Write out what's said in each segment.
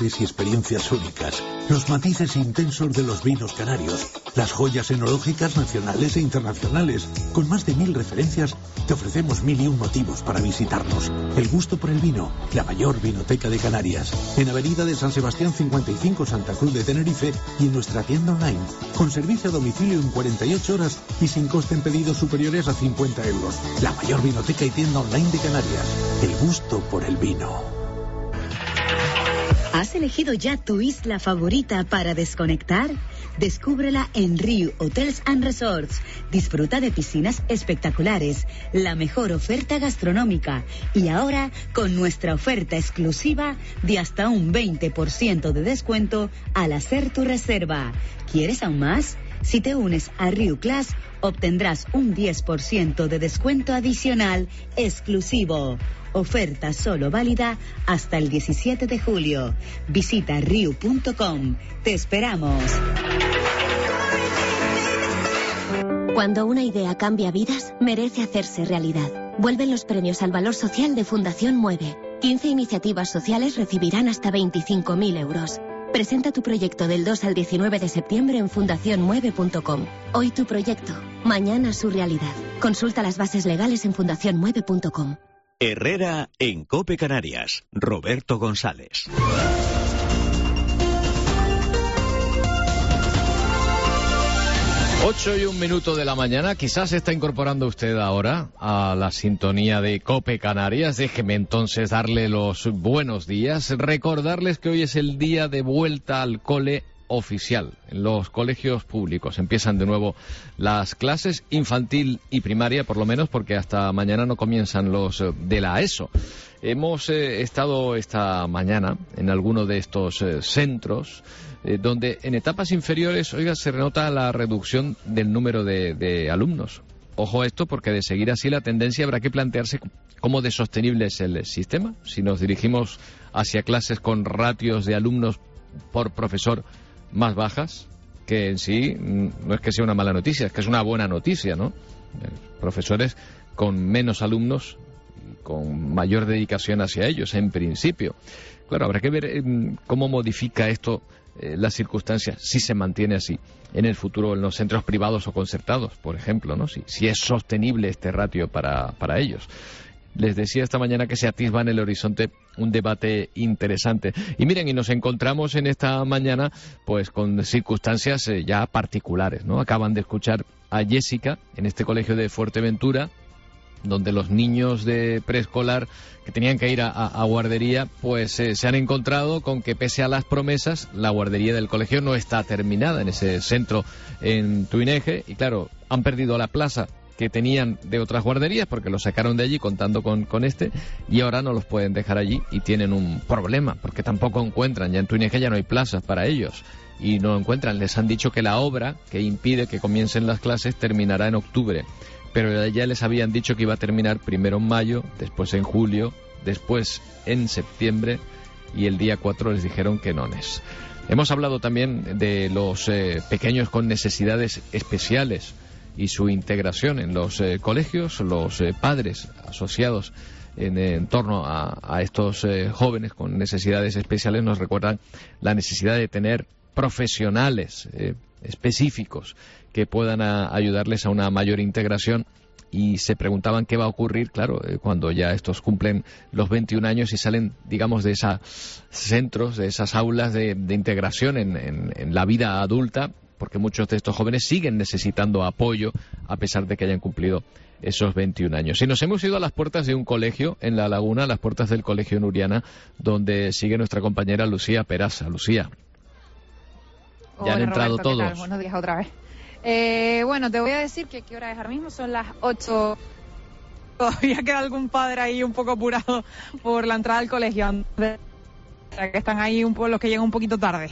sabores y experiencias únicas, los matices intensos de los vinos canarios, las joyas enológicas nacionales e internacionales. Con más de 1000 referencias, te ofrecemos 1001 motivos para visitarnos. El gusto por el vino, la mayor vinoteca de Canarias. En Avenida de San Sebastián 55, Santa Cruz de Tenerife, y en nuestra tienda online, con servicio a domicilio en 48 horas y sin coste en pedidos superiores a 50 euros. La mayor vinoteca y tienda online de Canarias. El gusto por el vino. ¿Has elegido ya tu isla favorita para desconectar? Descúbrela en Riu Hotels and Resorts. Disfruta de piscinas espectaculares, la mejor oferta gastronómica y ahora con nuestra oferta exclusiva de hasta un 20% de descuento al hacer tu reserva. ¿Quieres aún más? Si te unes a Riu Class, obtendrás un 10% de descuento adicional exclusivo. Oferta solo válida hasta el 17 de julio. Visita riu.com. Te esperamos. Cuando una idea cambia vidas, merece hacerse realidad. Vuelven los premios al valor social de Fundación Mueve. 15 iniciativas sociales recibirán hasta 25.000 euros. Presenta tu proyecto del 2 al 19 de septiembre en fundacionmueve.com. Hoy tu proyecto, mañana su realidad. Consulta las bases legales en fundacionmueve.com. Herrera en COPE Canarias. Roberto González. 8:01 de la mañana. Quizás se está incorporando usted ahora a la sintonía de COPE Canarias. Déjeme entonces darle los buenos días. Recordarles que hoy es el día de vuelta al cole oficial. En los colegios públicos empiezan de nuevo las clases infantil y primaria, por lo menos, porque hasta mañana no comienzan los de la ESO. Hemos estado esta mañana en alguno de estos centros donde en etapas inferiores, oiga, se nota la reducción del número de alumnos. Ojo a esto, porque de seguir así la tendencia habrá que plantearse cómo de sostenible es el sistema. Si nos dirigimos hacia clases con ratios de alumnos por profesor más bajas, que en sí no es que sea una mala noticia, es que es una buena noticia, ¿no? Profesores con menos alumnos, con mayor dedicación hacia ellos, en principio. Claro, habrá que ver cómo modifica esto las circunstancias, si se mantiene así en el futuro en los centros privados o concertados, por ejemplo, ¿no? Si es sostenible este ratio para ellos. Les decía esta mañana que se atisba en el horizonte un debate interesante. Y miren, y nos encontramos en esta mañana pues con circunstancias ya particulares, ¿no? Acaban de escuchar a Jessica en este colegio de Fuerteventura, donde los niños de preescolar que tenían que ir a guardería, pues se han encontrado con que pese a las promesas, la guardería del colegio no está terminada en ese centro en Tuineje, y claro, han perdido la plaza que tenían de otras guarderías porque los sacaron de allí contando con este, y ahora no los pueden dejar allí y tienen un problema porque tampoco encuentran, ya en Tuineje ya no hay plazas para ellos y no encuentran. Les han dicho que la obra que impide que comiencen las clases terminará en octubre, pero ya les habían dicho que iba a terminar primero en mayo, después en julio, después en septiembre, y el día 4 les dijeron que no es. Hemos hablado también de los pequeños con necesidades especiales y su integración en los colegios. Los padres asociados en torno a estos jóvenes con necesidades especiales nos recuerdan la necesidad de tener profesionales específicos que puedan ayudarles a una mayor integración, y se preguntaban qué va a ocurrir, claro, cuando ya estos cumplen los 21 años y salen, digamos, de esos centros, de esas aulas de integración en la vida adulta, porque muchos de estos jóvenes siguen necesitando apoyo a pesar de que hayan cumplido esos 21 años. Y nos hemos ido a las puertas de un colegio en La Laguna, a las puertas del colegio Nuriana, donde sigue nuestra compañera Lucía Peraza. Lucía. Ya han entrado Roberto, todos. Buenos días otra vez. Bueno, te voy a decir que qué hora es ahora mismo, son las 8. Todavía queda algún padre ahí un poco apurado por la entrada al colegio, que están ahí los que llegan un poquito tarde.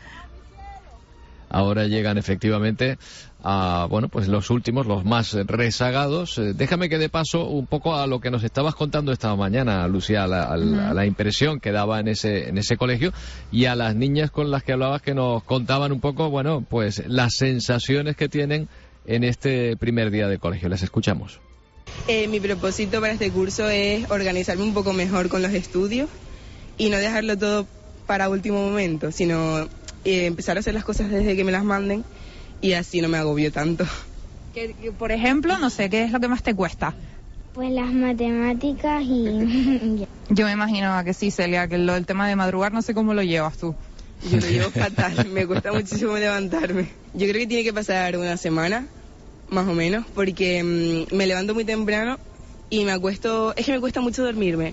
Ahora llegan efectivamente a, bueno, pues los últimos, los más rezagados. Déjame que dé paso un poco a lo que nos estabas contando esta mañana, Lucía, a la impresión que daba en ese colegio, y a las niñas con las que hablabas, que nos contaban un poco, bueno, pues las sensaciones que tienen en este primer día de colegio. Les escuchamos. Mi propósito para este curso es organizarme un poco mejor con los estudios y no dejarlo todo para último momento, sino empezar a hacer las cosas desde que me las manden y así no me agobio tanto. Por ejemplo, no sé, ¿qué es lo que más te cuesta? Pues las matemáticas y... Yo me imagino que sí, Celia, que el tema de madrugar no sé cómo lo llevas tú. Yo lo llevo fatal, me cuesta muchísimo levantarme. Yo creo que tiene que pasar una semana, más o menos, porque me levanto muy temprano y me acuesto... Es que me cuesta mucho dormirme.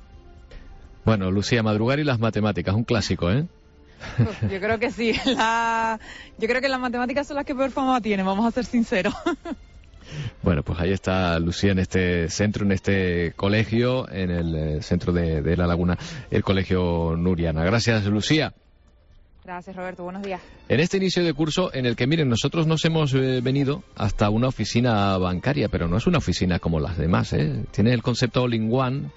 Bueno, Lucía, madrugar y las matemáticas, un clásico, ¿eh? Yo creo que sí. Yo creo que las matemáticas son las que peor fama tienen, vamos a ser sinceros. Bueno, pues ahí está Lucía en este centro, en este colegio, en el centro de La Laguna, el Colegio Nuriana. Gracias, Lucía. Gracias, Roberto. Buenos días. En este inicio de curso en el que, miren, nosotros nos hemos venido hasta una oficina bancaria, pero no es una oficina como las demás, ¿eh? Tiene el concepto All-in-One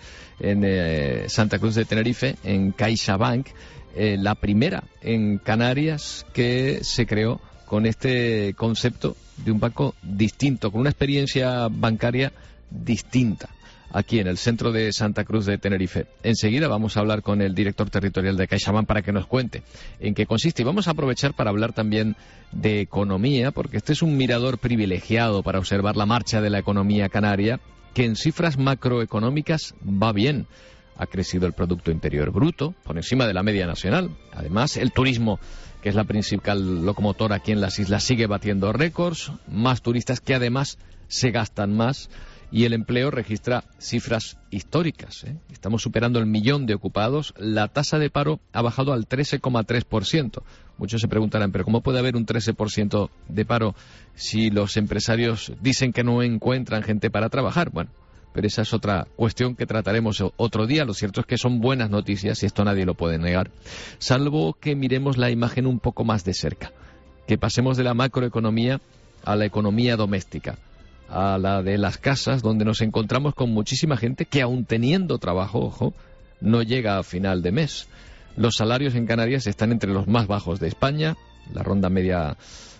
en Santa Cruz de Tenerife, en CaixaBank, la primera en Canarias que se creó con este concepto de un banco distinto, con una experiencia bancaria distinta, aquí en el centro de Santa Cruz de Tenerife. Enseguida vamos a hablar con el director territorial de CaixaBank para que nos cuente en qué consiste. Y vamos a aprovechar para hablar también de economía, porque este es un mirador privilegiado para observar la marcha de la economía canaria, que en cifras macroeconómicas va bien. Ha crecido el Producto Interior Bruto por encima de la media nacional. Además, el turismo, que es la principal locomotora aquí en las islas, sigue batiendo récords, más turistas que además se gastan más, y el empleo registra cifras históricas, ¿eh? Estamos superando el 1.000.000 de ocupados, la tasa de paro ha bajado al 13,3%. Muchos se preguntarán, ¿pero cómo puede haber un 13% de paro si los empresarios dicen que no encuentran gente para trabajar? Bueno, pero esa es otra cuestión que trataremos otro día. Lo cierto es que son buenas noticias y esto nadie lo puede negar, salvo que miremos la imagen un poco más de cerca, que pasemos de la macroeconomía a la economía doméstica, a la de las casas, donde nos encontramos con muchísima gente que, aun teniendo trabajo, ojo, no llega a final de mes. Los salarios en Canarias están entre los más bajos de España, la ronda media...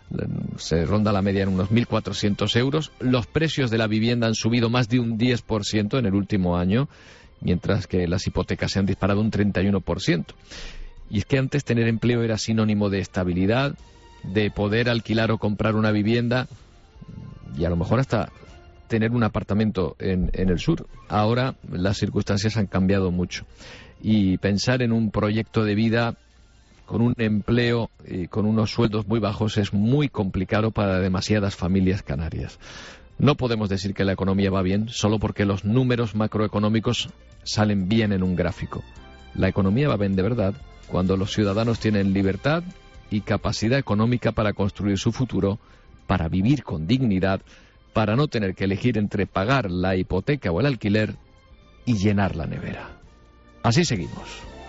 se ronda la media en unos 1.400 euros. Los precios de la vivienda han subido más de un 10% en el último año, mientras que las hipotecas se han disparado un 31%. Y es que antes tener empleo era sinónimo de estabilidad, de poder alquilar o comprar una vivienda y a lo mejor hasta tener un apartamento en el sur. Ahora las circunstancias han cambiado mucho y pensar en un proyecto de vida con un empleo y con unos sueldos muy bajos es muy complicado para demasiadas familias canarias. No podemos decir que la economía va bien solo porque los números macroeconómicos salen bien en un gráfico. La economía va bien de verdad cuando los ciudadanos tienen libertad y capacidad económica para construir su futuro, para vivir con dignidad, para no tener que elegir entre pagar la hipoteca o el alquiler y llenar la nevera. Así seguimos.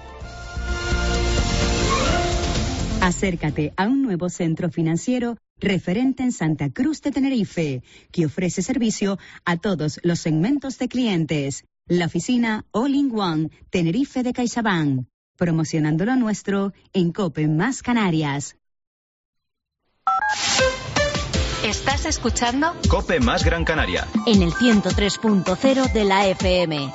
Acércate a un nuevo centro financiero referente en Santa Cruz de Tenerife, que ofrece servicio a todos los segmentos de clientes. La oficina All-in-One Tenerife de CaixaBank, promocionando lo nuestro en COPE más Canarias. ¿Estás escuchando? COPE más Gran Canaria. En el 103.0 de la FM.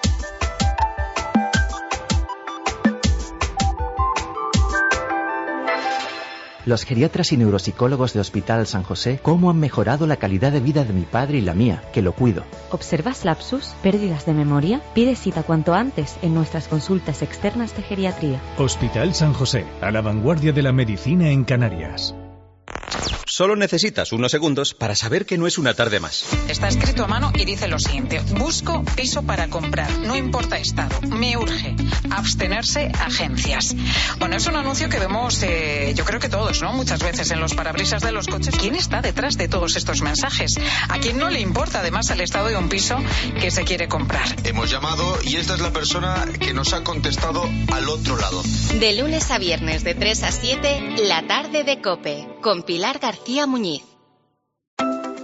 Los geriatras y neuropsicólogos de Hospital San José, ¿cómo han mejorado la calidad de vida de mi padre y la mía, que lo cuido? ¿Observas lapsus? ¿Pérdidas de memoria? Pide cita cuanto antes en nuestras consultas externas de geriatría. Hospital San José, a la vanguardia de la medicina en Canarias. Solo necesitas unos segundos para saber que no es una tarde más. Está escrito a mano y dice lo siguiente: busco piso para comprar, no importa estado, me urge, abstenerse agencias. Bueno, es un anuncio que vemos, yo creo que todos, ¿no? Muchas veces en los parabrisas de los coches. ¿Quién está detrás de todos estos mensajes? ¿A quién no le importa además el estado de un piso que se quiere comprar? Hemos llamado y esta es la persona que nos ha contestado al otro lado. De lunes a viernes de 3 a 7, la tarde de COPE, con Pilar García Muñiz.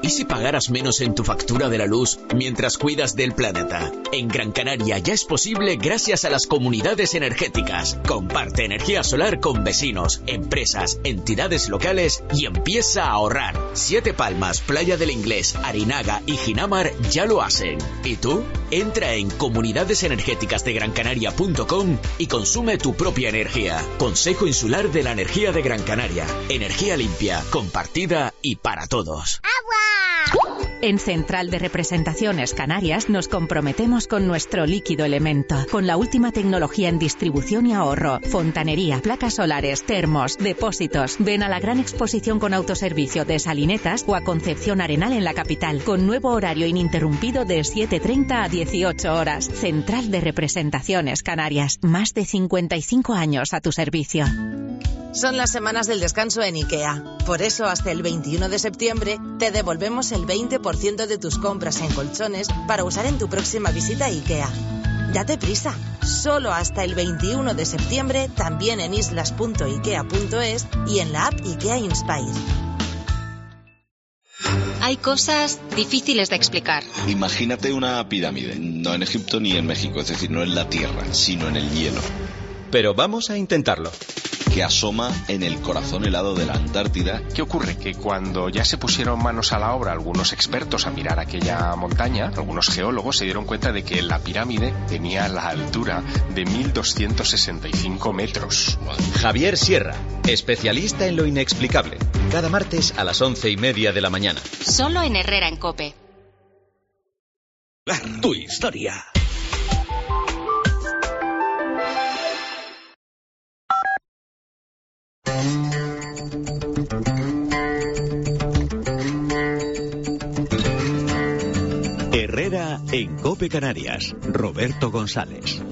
¿Y si pagaras menos en tu factura de la luz mientras cuidas del planeta? En Gran Canaria ya es posible gracias a las comunidades energéticas. Comparte energía solar con vecinos, empresas, entidades locales y empieza a ahorrar. Siete Palmas, Playa del Inglés, Arinaga y Ginamar ya lo hacen. ¿Y tú? Entra en comunidadesenergéticasdegrancanaria.com y consume tu propia energía. Consejo Insular de la Energía de Gran Canaria. Energía limpia, compartida y para todos. En Central de Representaciones Canarias nos comprometemos con nuestro líquido elemento, con la última tecnología en distribución y ahorro, fontanería, placas solares, termos, depósitos. Ven a la gran exposición con autoservicio de Salinetas o a Concepción Arenal en la capital, con nuevo horario ininterrumpido de 7:30 a 18 horas. Central de Representaciones Canarias, más de 55 años a tu servicio. Son las semanas del descanso en IKEA. Por eso, hasta el 21 de septiembre, te devolvemos el 20% de tus compras en colchones para usar en tu próxima visita a IKEA. Date prisa. Solo hasta el 21 de septiembre, también en islas.ikea.es y en la app IKEA Inspire. Hay cosas difíciles de explicar. Imagínate una pirámide, no en Egipto ni en México, es decir, no en la tierra, sino en el hielo. Pero vamos a intentarlo. Que asoma en el corazón helado de la Antártida. ¿Qué ocurre? Que cuando ya se pusieron manos a la obra algunos expertos a mirar aquella montaña, algunos geólogos se dieron cuenta de que la pirámide tenía la altura de 1.265 metros. Javier Sierra, especialista en lo inexplicable. Cada martes a las 11:30 de la mañana. Solo en Herrera en COPE. Tu historia. Herrera en COPE Canarias. Roberto González.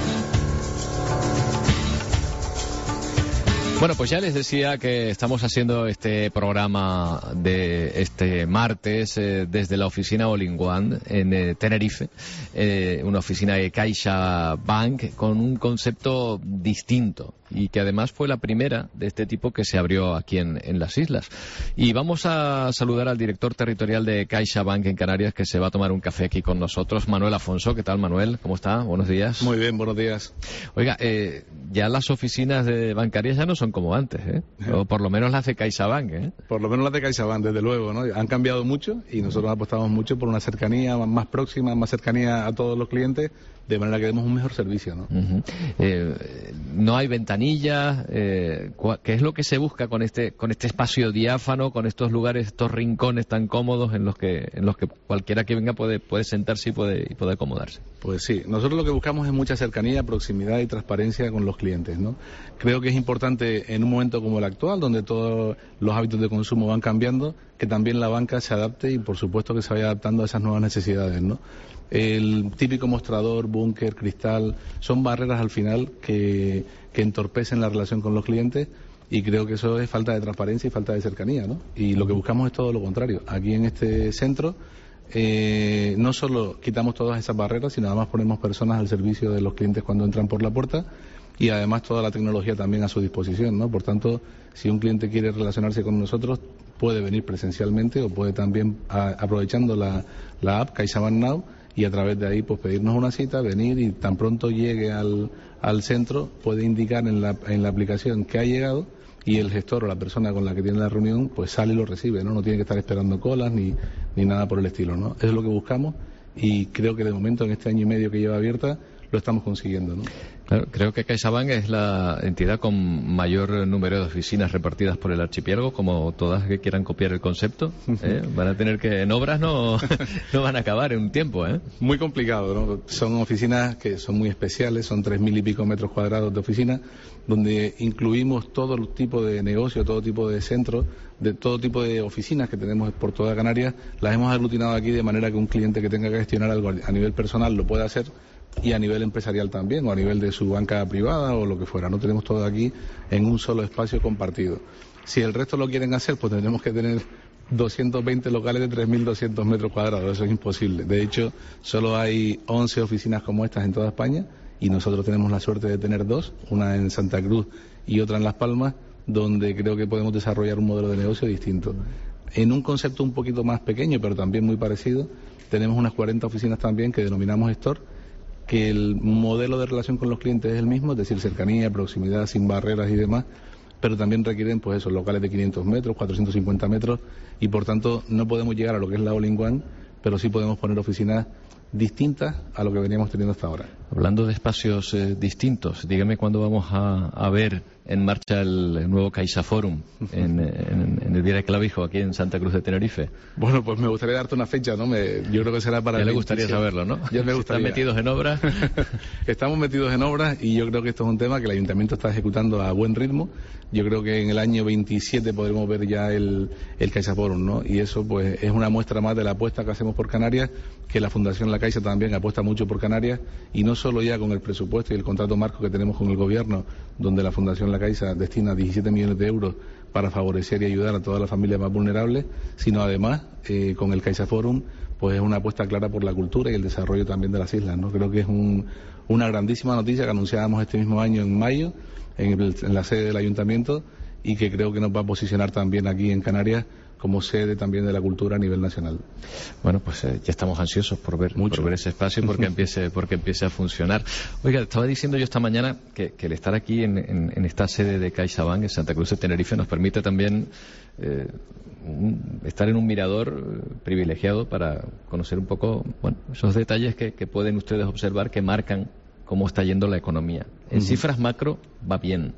Bueno, pues ya les decía que estamos haciendo este programa de este martes desde la oficina All in One en Tenerife, una oficina de CaixaBank con un concepto distinto y que además fue la primera de este tipo que se abrió aquí en las islas. Y vamos a saludar al director territorial de CaixaBank en Canarias, que se va a tomar un café aquí con nosotros, Manuel Afonso. ¿Qué tal, Manuel? ¿Cómo está? Buenos días. Muy bien, buenos días. Oiga, ya las oficinas bancarias ya no son como antes, ¿eh? O por lo menos las de CaixaBank, ¿eh? Por lo menos las de CaixaBank, desde luego, ¿no? Han cambiado mucho y nosotros apostamos mucho por una cercanía más próxima, más cercanía a todos los clientes, de manera que demos un mejor servicio, ¿no? No hay ventanillas. ¿Qué es lo que se busca con este espacio diáfano, con estos lugares, estos rincones tan cómodos en los que cualquiera que venga puede sentarse y puede acomodarse? Pues sí, nosotros lo que buscamos es mucha cercanía, proximidad y transparencia con los clientes, ¿no? Creo que es importante en un momento como el actual, donde todos los hábitos de consumo van cambiando, que también la banca se adapte y por supuesto que se vaya adaptando a esas nuevas necesidades, ¿no? El típico mostrador, búnker, cristal, son barreras al final que entorpecen la relación con los clientes, y creo que eso es falta de transparencia y falta de cercanía, ¿no? Y lo que buscamos es todo lo contrario. Aquí en este centro no solo quitamos todas esas barreras, sino además ponemos personas al servicio de los clientes cuando entran por la puerta, y además toda la tecnología también a su disposición, ¿no? Por tanto, si un cliente quiere relacionarse con nosotros, puede venir presencialmente o puede también, aprovechando la app CaixaBank Now, y a través de ahí pues pedirnos una cita, venir, y tan pronto llegue al centro puede indicar en la aplicación que ha llegado, y el gestor o la persona con la que tiene la reunión pues sale y lo recibe, ¿no? No tiene que estar esperando colas ni nada por el estilo, ¿no? Eso es lo que buscamos, y creo que de momento en este año y medio que lleva abierta lo estamos consiguiendo, ¿no? Claro, creo que CaixaBank es la entidad con mayor número de oficinas repartidas por el archipiélago, como todas que quieran copiar el concepto, ¿eh? Van a tener que, en obras no van a acabar en un tiempo, ¿eh? Muy complicado, ¿no? Son oficinas que son muy especiales, son 3.000 y pico metros cuadrados de oficina, donde incluimos todo tipo de negocio, todo tipo de centros, de todo tipo de oficinas que tenemos por toda Canarias. Las hemos aglutinado aquí de manera que un cliente que tenga que gestionar algo a nivel personal lo pueda hacer, y a nivel empresarial también, o a nivel de su banca privada o lo que fuera. No tenemos todo aquí en un solo espacio compartido. Si el resto lo quieren hacer, pues tendremos que tener 220 locales de 3.200 metros cuadrados. Eso es imposible. De hecho, solo hay 11 oficinas como estas en toda España, y nosotros tenemos la suerte de tener dos, una en Santa Cruz y otra en Las Palmas, donde creo que podemos desarrollar un modelo de negocio distinto. En un concepto un poquito más pequeño, pero también muy parecido, tenemos unas 40 oficinas también que denominamos Store, que el modelo de relación con los clientes es el mismo, es decir, cercanía, proximidad, sin barreras y demás, pero también requieren pues esos locales de 500 metros, 450 metros, y por tanto no podemos llegar a lo que es la all-in-one, pero sí podemos poner oficinas distintas a lo que veníamos teniendo hasta ahora. Hablando de espacios distintos, dígame cuándo vamos a ver en marcha el nuevo CaixaForum en el Viera Clavijo, aquí en Santa Cruz de Tenerife. Bueno, pues me gustaría darte una fecha, ¿no? Yo creo que será para ya le gustaría saberlo, ¿no? Ya me gustaría. ¿Están metidos en obras? Estamos metidos en obras y yo creo que esto es un tema que el Ayuntamiento está ejecutando a buen ritmo. Yo creo que en el año 27 podremos ver ya el CaixaForum, ¿no? Y eso pues es una muestra más de la apuesta que hacemos por Canarias, que la Fundación La Caixa también apuesta mucho por Canarias, y no solo ya con el presupuesto y el contrato marco que tenemos con el Gobierno, donde la Fundación La Caixa destina 17 millones de euros para favorecer y ayudar a todas las familias más vulnerables, sino además con el CaixaForum pues es una apuesta clara por la cultura y el desarrollo también de las islas, ¿no? Creo que es una grandísima noticia que anunciábamos este mismo año en mayo en la sede del Ayuntamiento, y que creo que nos va a posicionar también aquí en Canarias como sede también de la cultura a nivel nacional. Bueno, pues ya estamos ansiosos por ver ese espacio porque empiece a funcionar. Oiga, estaba diciendo yo esta mañana que el estar aquí en esta sede de CaixaBank en Santa Cruz de Tenerife nos permite también estar en un mirador privilegiado para conocer un poco, bueno, esos detalles que pueden ustedes observar que marcan cómo está yendo la economía. En cifras macro va bien.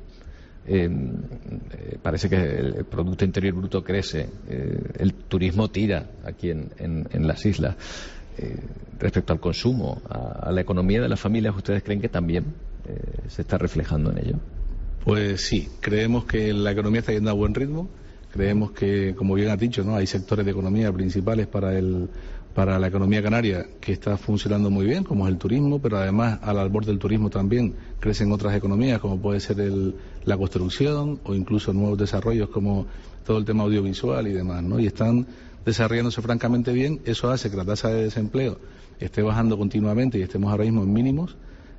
Parece que el Producto Interior Bruto crece, el turismo tira aquí en las islas. Respecto al consumo, a la economía de las familias, ¿ustedes creen que también se está reflejando en ello? Pues sí, creemos que la economía está yendo a buen ritmo. Creemos que, como bien has dicho, ¿no?, hay sectores de economía principales para la economía canaria que está funcionando muy bien, como es el turismo, pero además al albor del turismo también crecen otras economías, como puede ser la construcción o incluso nuevos desarrollos como todo el tema audiovisual y demás, ¿no? Y están desarrollándose francamente bien. Eso hace que la tasa de desempleo esté bajando continuamente y estemos ahora mismo en mínimos,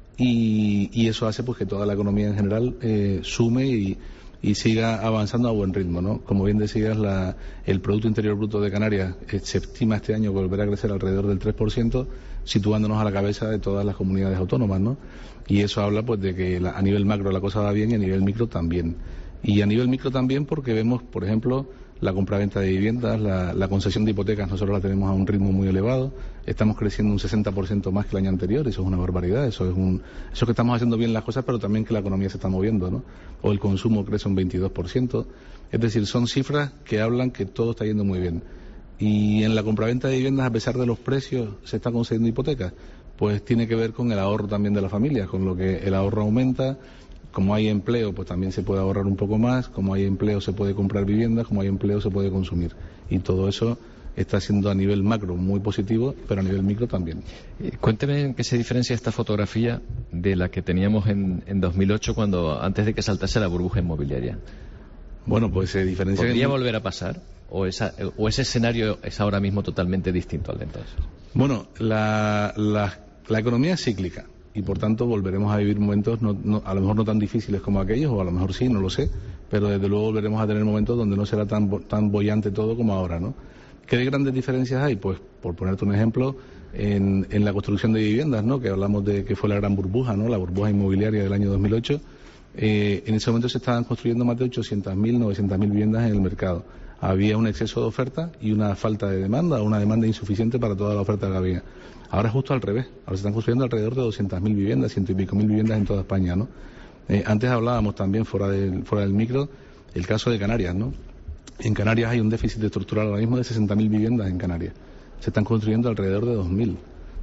y eso hace pues que toda la economía en general sume y siga avanzando a buen ritmo, ¿no? Como bien decías, el Producto Interior Bruto de Canarias se estima este año que volverá a crecer alrededor del 3%, situándonos a la cabeza de todas las comunidades autónomas, ¿no? Y eso habla pues de que a nivel macro la cosa va bien y a nivel micro también. Y a nivel micro también porque vemos, por ejemplo, la compraventa de viviendas, la concesión de hipotecas, nosotros la tenemos a un ritmo muy elevado, estamos creciendo un 60% más que el año anterior, eso es una barbaridad, eso que estamos haciendo bien las cosas, pero también que la economía se está moviendo, ¿no? O el consumo crece un 22%, es decir, son cifras que hablan que todo está yendo muy bien. Y en la compraventa de viviendas, a pesar de los precios, se están concediendo hipotecas, pues tiene que ver con el ahorro también de las familias, con lo que el ahorro aumenta. Como hay empleo, pues también se puede ahorrar un poco más, como hay empleo se puede comprar viviendas, como hay empleo se puede consumir. Y todo eso está siendo a nivel macro muy positivo, pero a nivel micro también. Cuénteme en qué se diferencia esta fotografía de la que teníamos en 2008, antes de que saltase la burbuja inmobiliaria. Bueno, pues se diferencia... ¿Podría volver a pasar? ¿O ese escenario es ahora mismo totalmente distinto al de entonces? Bueno, la economía es cíclica. Y por tanto volveremos a vivir momentos a lo mejor no tan difíciles como aquellos, o a lo mejor sí, no lo sé, pero desde luego volveremos a tener momentos donde no será tan boyante todo como ahora, ¿no? ¿Qué grandes diferencias hay? Pues, por ponerte un ejemplo, en la construcción de viviendas, ¿no?, que hablamos de que fue la gran burbuja, ¿no?, la burbuja inmobiliaria del año 2008, en ese momento se estaban construyendo más de 800.000, 900.000 viviendas en el mercado. Había un exceso de oferta y una falta de demanda, o una demanda insuficiente para toda la oferta que había. Ahora es justo al revés, ahora se están construyendo alrededor de 200.000 viviendas, 100 y pico mil viviendas en toda España, ¿no? Antes hablábamos también fuera del micro el caso de Canarias, ¿no? En Canarias hay un déficit estructural ahora mismo de 60.000 viviendas en Canarias. Se están construyendo alrededor de 2.000.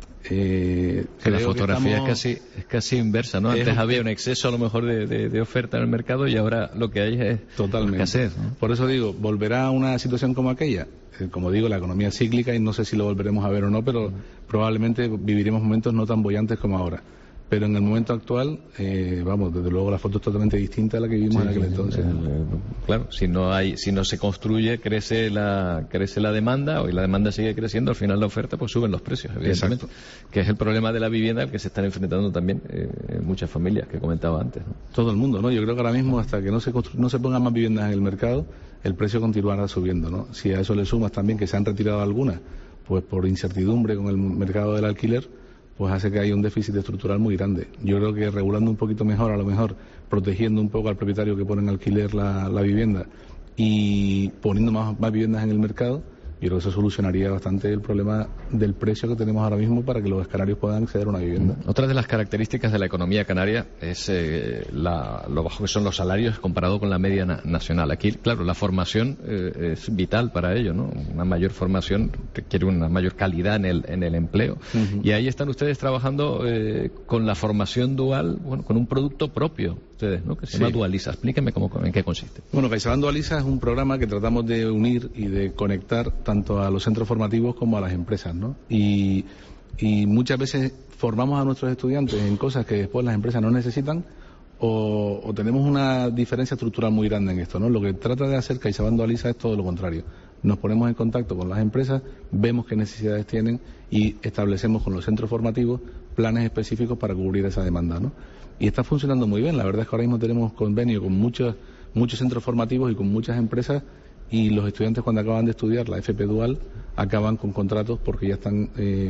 La fotografía es casi inversa, ¿no? Antes había un exceso a lo mejor de oferta en el mercado y ahora lo que hay es totalmente escasez, ¿no? Por eso digo, ¿volverá a una situación como aquella? Como digo, la economía es cíclica y no sé si lo volveremos a ver o no, pero probablemente viviremos momentos no tan bollantes como ahora. Pero en el momento actual, vamos, desde luego la foto es totalmente distinta a la que vivimos en aquel entonces. Claro, si no se construye, crece la demanda, y la demanda sigue creciendo, al final la oferta, pues suben los precios, evidentemente. Exacto. Que es el problema de la vivienda al que se están enfrentando también muchas familias, que comentaba antes, ¿no? Todo el mundo, ¿no? Yo creo que ahora mismo, hasta que no se pongan más viviendas en el mercado, el precio continuará subiendo, ¿no? Si a eso le sumas también que se han retirado algunas, pues por incertidumbre con el mercado del alquiler, pues hace que haya un déficit estructural muy grande. Yo creo que regulando un poquito mejor, a lo mejor protegiendo un poco al propietario que pone en alquiler la vivienda y poniendo más viviendas en el mercado, yo creo que eso solucionaría bastante el problema del precio que tenemos ahora mismo para que los canarios puedan acceder a una vivienda. Otra de las características de la economía canaria es lo bajo que son los salarios comparado con la media nacional. Aquí, claro, la formación es vital para ello, ¿no? Una mayor formación requiere una mayor calidad en el empleo. Y ahí están ustedes trabajando con la formación dual, bueno, con un producto propio, ustedes, ¿no? Que se llama Dualiza. Explíquenme en qué consiste. Bueno, CaixaBank Dualiza es un programa que tratamos de unir y de conectar tanto a los centros formativos como a las empresas, ¿no? Y muchas veces formamos a nuestros estudiantes en cosas que después las empresas no necesitan o tenemos una diferencia estructural muy grande en esto, ¿no? Lo que trata de hacer CaixaBank Dualiza es todo lo contrario. Nos ponemos en contacto con las empresas, vemos qué necesidades tienen y establecemos con los centros formativos planes específicos para cubrir esa demanda, ¿no? Y está funcionando muy bien. La verdad es que ahora mismo tenemos convenio con muchos centros formativos y con muchas empresas, y los estudiantes cuando acaban de estudiar la FP Dual acaban con contratos porque ya están,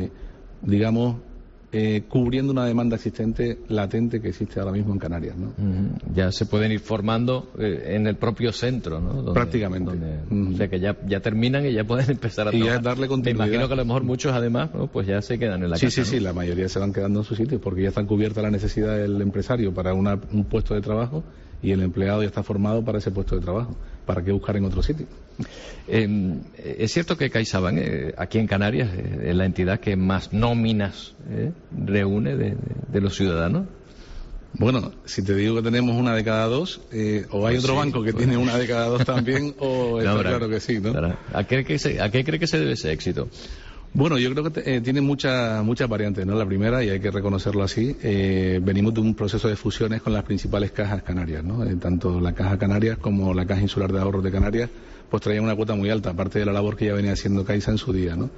cubriendo una demanda existente, latente, que existe ahora mismo en Canarias, ¿no? Ya se pueden ir formando en el propio centro, ¿no? Prácticamente. O sea que ya terminan y ya pueden empezar a trabajar. Y ya darle continuidad. Me imagino que a lo mejor muchos además, ¿no? Pues ya se quedan en la casa. Sí, la mayoría se van quedando en su sitio porque ya está cubierta la necesidad del empresario para un puesto de trabajo y el empleado ya está formado para ese puesto de trabajo. ¿Para qué buscar en otro sitio? Es cierto que CaixaBank, aquí en Canarias, es la entidad que más nóminas reúne de los ciudadanos. Bueno, si te digo que tenemos una de cada dos, o hay otro banco que tiene una de cada dos también, o está claro que sí, ¿no? ¿A qué cree que se debe ese éxito? Bueno, yo creo que tiene muchas variantes, ¿no? La primera, y hay que reconocerlo así, venimos de un proceso de fusiones con las principales cajas canarias, ¿no? Tanto la Caja Canarias como la Caja Insular de Ahorros de Canarias, pues traían una cuota muy alta, aparte de la labor que ya venía haciendo Caixa en su día, ¿no?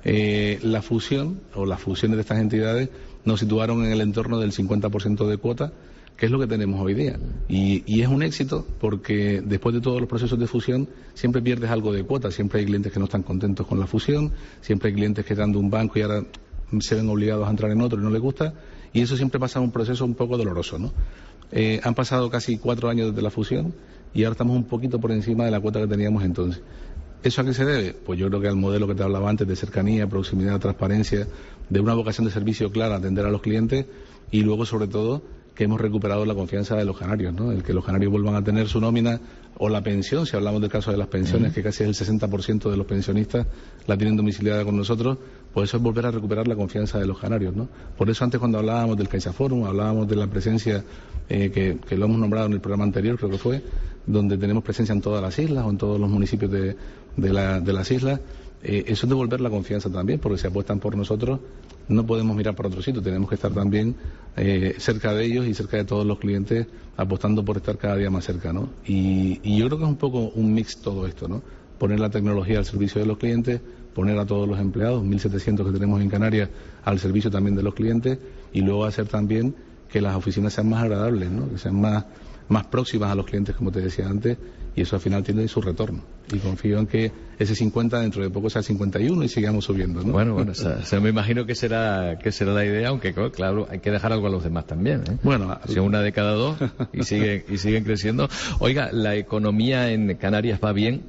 La fusión, o las fusiones de estas entidades, nos situaron en el entorno del 50% de cuota, que es lo que tenemos hoy día. Y es un éxito porque después de todos los procesos de fusión siempre pierdes algo de cuota, siempre hay clientes que no están contentos con la fusión, siempre hay clientes que están de un banco y ahora se ven obligados a entrar en otro y no les gusta, y eso siempre pasa un proceso un poco doloroso, ¿no? Han pasado casi 4 años desde la fusión y ahora estamos un poquito por encima de la cuota que teníamos entonces. ¿Eso a qué se debe? Pues yo creo que al modelo que te hablaba antes de cercanía, proximidad, transparencia, de una vocación de servicio clara, atender a los clientes, y luego sobre todo que hemos recuperado la confianza de los canarios, ¿no? El que los canarios vuelvan a tener su nómina o la pensión, si hablamos del caso de las pensiones, que casi es el 60% de los pensionistas la tienen domiciliada con nosotros, pues eso es volver a recuperar la confianza de los canarios, ¿no? Por eso antes cuando hablábamos del CaixaForum, hablábamos de la presencia que lo hemos nombrado en el programa anterior, creo que fue, donde tenemos presencia en todas las islas o en todos los municipios de las islas. Eso es devolver la confianza también, porque si apuestan por nosotros no podemos mirar por otro sitio, tenemos que estar también cerca de ellos y cerca de todos los clientes, apostando por estar cada día más cerca, ¿no? Y yo creo que es un poco un mix todo esto, ¿no? Poner la tecnología al servicio de los clientes, poner a todos los empleados, 1.700 que tenemos en Canarias, al servicio también de los clientes, y luego hacer también que las oficinas sean más agradables, ¿no? Que sean más próximas a los clientes, como te decía antes, y eso al final tiene su retorno. Y confío en que ese 50 dentro de poco sea 51 y sigamos subiendo, ¿no? Bueno, me imagino que será la idea, aunque claro, hay que dejar algo a los demás también, ¿eh? Bueno, si una de cada dos y siguen creciendo. Oiga, la economía en Canarias va bien.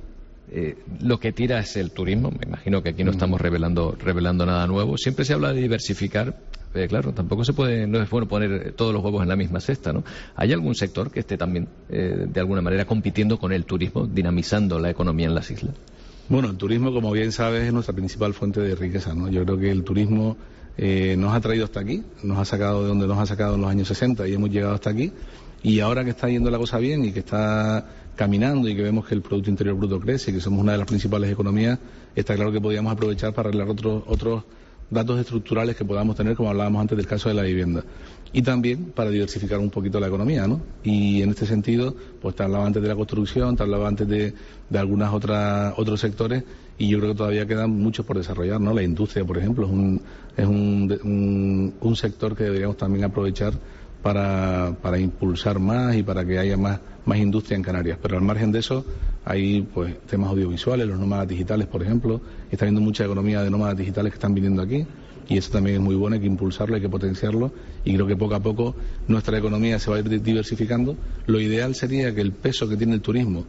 Lo que tira es el turismo. Me imagino que aquí no estamos revelando nada nuevo. Siempre se habla de diversificar. Claro, tampoco no es bueno poner todos los huevos en la misma cesta, ¿no? ¿Hay algún sector que esté también, de alguna manera, compitiendo con el turismo, dinamizando la economía en las islas? Bueno, el turismo, como bien sabes, es nuestra principal fuente de riqueza, ¿no? Yo creo que el turismo nos ha traído hasta aquí, nos ha sacado de donde nos ha sacado en los años 60 y hemos llegado hasta aquí. Y ahora que está yendo la cosa bien y que está caminando y que vemos que el Producto Interior Bruto crece y que somos una de las principales economías, está claro que podíamos aprovechar para arreglar otros datos estructurales que podamos tener, como hablábamos antes del caso de la vivienda. Y también para diversificar un poquito la economía, ¿no? Y en este sentido, pues te hablaba antes de la construcción, te hablaba antes de algunas otros sectores, y yo creo que todavía quedan muchos por desarrollar, ¿no? La industria, por ejemplo, es un sector que deberíamos también aprovechar para impulsar más y para que haya más industria en Canarias. Pero al margen de eso, hay pues temas audiovisuales, los nómadas digitales, por ejemplo. Está habiendo mucha economía de nómadas digitales que están viniendo aquí, y eso también es muy bueno, hay que impulsarlo, hay que potenciarlo, y creo que poco a poco nuestra economía se va a ir diversificando. Lo ideal sería que el peso que tiene el turismo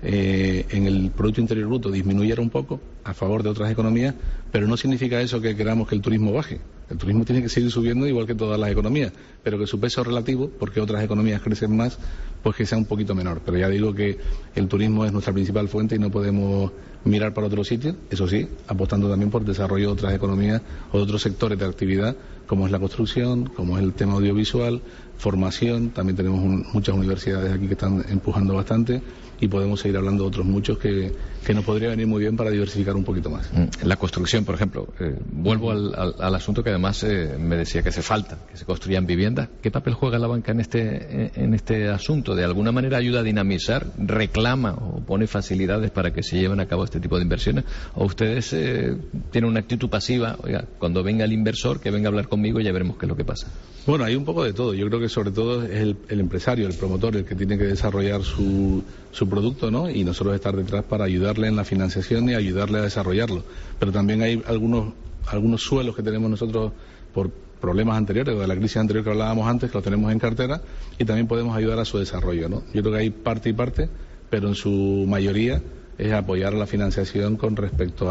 en el Producto Interior Bruto disminuyera un poco a favor de otras economías, pero no significa eso que queramos que el turismo baje. El turismo tiene que seguir subiendo igual que todas las economías, pero que su peso relativo, porque otras economías crecen más, pues que sea un poquito menor. Pero ya digo que el turismo es nuestra principal fuente y no podemos mirar para otro sitio, eso sí, apostando también por el desarrollo de otras economías o de otros sectores de actividad, como es la construcción, como es el tema audiovisual, formación. También tenemos muchas universidades aquí que están empujando bastante, y podemos seguir hablando de otros muchos que nos podría venir muy bien para diversificar un poquito más. La construcción, por ejemplo, vuelvo al asunto que además me decía que hace falta, que se construyan viviendas. ¿Qué papel juega la banca en este asunto? ¿De alguna manera ayuda a dinamizar, reclama o pone facilidades para que se lleven a cabo este tipo de inversiones? ¿O ustedes tienen una actitud pasiva? Oiga, cuando venga el inversor, que venga a hablar conmigo y ya veremos qué es lo que pasa. Bueno, hay un poco de todo. Yo creo que sobre todo es el empresario, el promotor, el que tiene que desarrollar su producto, ¿no? Y nosotros estar detrás para ayudarle en la financiación y ayudarle a desarrollarlo. Pero también hay algunos suelos que tenemos nosotros por problemas anteriores o de la crisis anterior que hablábamos antes, que los tenemos en cartera, y también podemos ayudar a su desarrollo, ¿no? Yo creo que hay parte y parte, pero en su mayoría es apoyar la financiación con respecto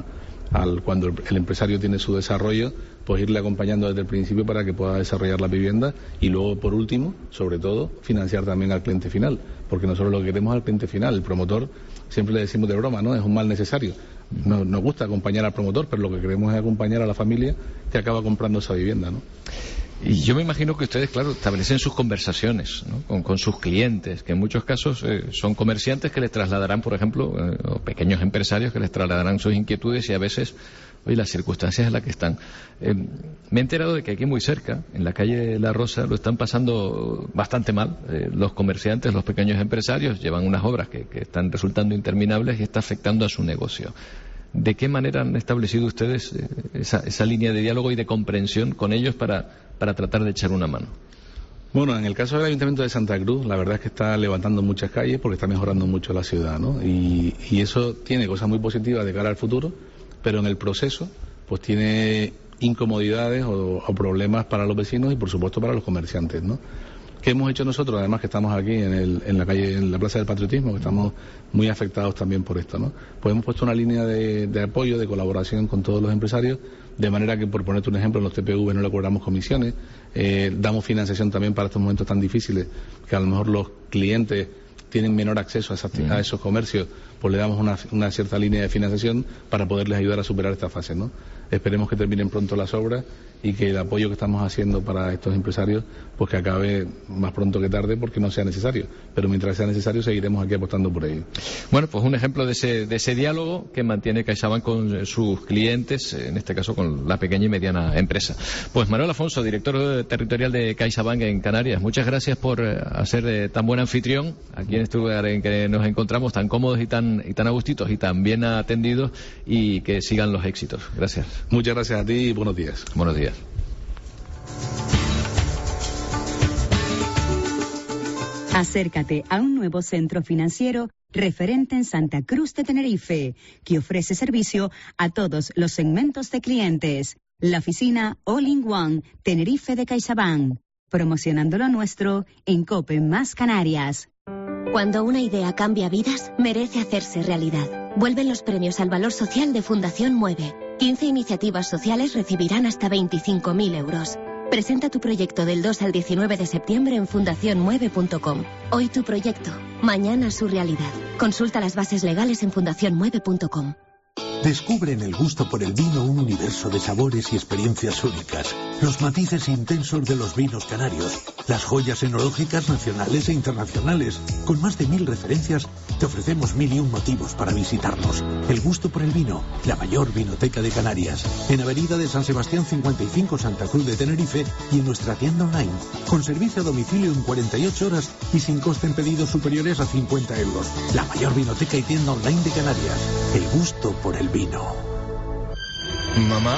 cuando el empresario tiene su desarrollo, pues irle acompañando desde el principio para que pueda desarrollar la vivienda, y luego, por último, sobre todo, financiar también al cliente final, porque nosotros lo que queremos al cliente final. El promotor, siempre le decimos de broma, ¿no? Es un mal necesario. Nos gusta acompañar al promotor, pero lo que queremos es acompañar a la familia que acaba comprando esa vivienda, ¿no? Y yo me imagino que ustedes, claro, establecen sus conversaciones, ¿no? con sus clientes, que en muchos casos son comerciantes que les trasladarán, por ejemplo, o pequeños empresarios que les trasladarán sus inquietudes, y a veces, oye, las circunstancias en las que están. Me he enterado de que aquí muy cerca, en la calle La Rosa, lo están pasando bastante mal. Los comerciantes, los pequeños empresarios, llevan unas obras que están resultando interminables y está afectando a su negocio. ¿De qué manera han establecido ustedes esa línea de diálogo y de comprensión con ellos para tratar de echar una mano? Bueno, en el caso del Ayuntamiento de Santa Cruz, la verdad es que está levantando muchas calles porque está mejorando mucho la ciudad, ¿no? Y eso tiene cosas muy positivas de cara al futuro, pero en el proceso pues tiene incomodidades o problemas para los vecinos y por supuesto para los comerciantes, ¿no? ¿Qué hemos hecho nosotros? Además que estamos aquí en la calle, en la Plaza del Patriotismo, que estamos muy afectados también por esto, ¿no? Pues hemos puesto una línea de apoyo, de colaboración con todos los empresarios, de manera que, por ponerte un ejemplo, en los TPV no le cobramos comisiones, damos financiación también para estos momentos tan difíciles, que a lo mejor los clientes tienen menor acceso a esos comercios, pues le damos una cierta línea de financiación para poderles ayudar a superar esta fase, ¿no? Esperemos que terminen pronto las obras y que el apoyo que estamos haciendo para estos empresarios pues que acabe más pronto que tarde, porque no sea necesario, pero mientras sea necesario seguiremos aquí apostando por ello. Bueno, pues un ejemplo de ese diálogo que mantiene CaixaBank con sus clientes, en este caso con la pequeña y mediana empresa. Pues Manuel Afonso, director territorial de CaixaBank en Canarias, muchas gracias por hacer tan buen anfitrión aquí en este lugar en que nos encontramos, tan cómodos y tan a gustitos y tan bien atendidos, y que sigan los éxitos. Gracias. Muchas gracias a ti y buenos días. Buenos días. Acércate a un nuevo centro financiero referente en Santa Cruz de Tenerife, que ofrece servicio a todos los segmentos de clientes. La oficina All in One Tenerife de CaixaBank, promocionando lo nuestro en COPE más Canarias. Cuando una idea cambia vidas, merece hacerse realidad. Vuelven los premios al valor social de Fundación Mueve. 15 iniciativas sociales recibirán hasta 25.000 euros. Presenta tu proyecto del 2 al 19 de septiembre en fundacionmueve.com. Hoy tu proyecto, mañana su realidad. Consulta las bases legales en fundacionmueve.com. Descubre en el gusto por el vino un universo de sabores y experiencias únicas. Los matices intensos de los vinos canarios. Las joyas enológicas nacionales e internacionales. Con más de 1000 referencias, te ofrecemos 1001 motivos para visitarnos. El gusto por el vino, la mayor vinoteca de Canarias. En Avenida de San Sebastián 55, Santa Cruz de Tenerife, y en nuestra tienda online. Con servicio a domicilio en 48 horas y sin coste en pedidos superiores a 50 euros. La mayor vinoteca y tienda online de Canarias. El gusto por el vino. Mamá,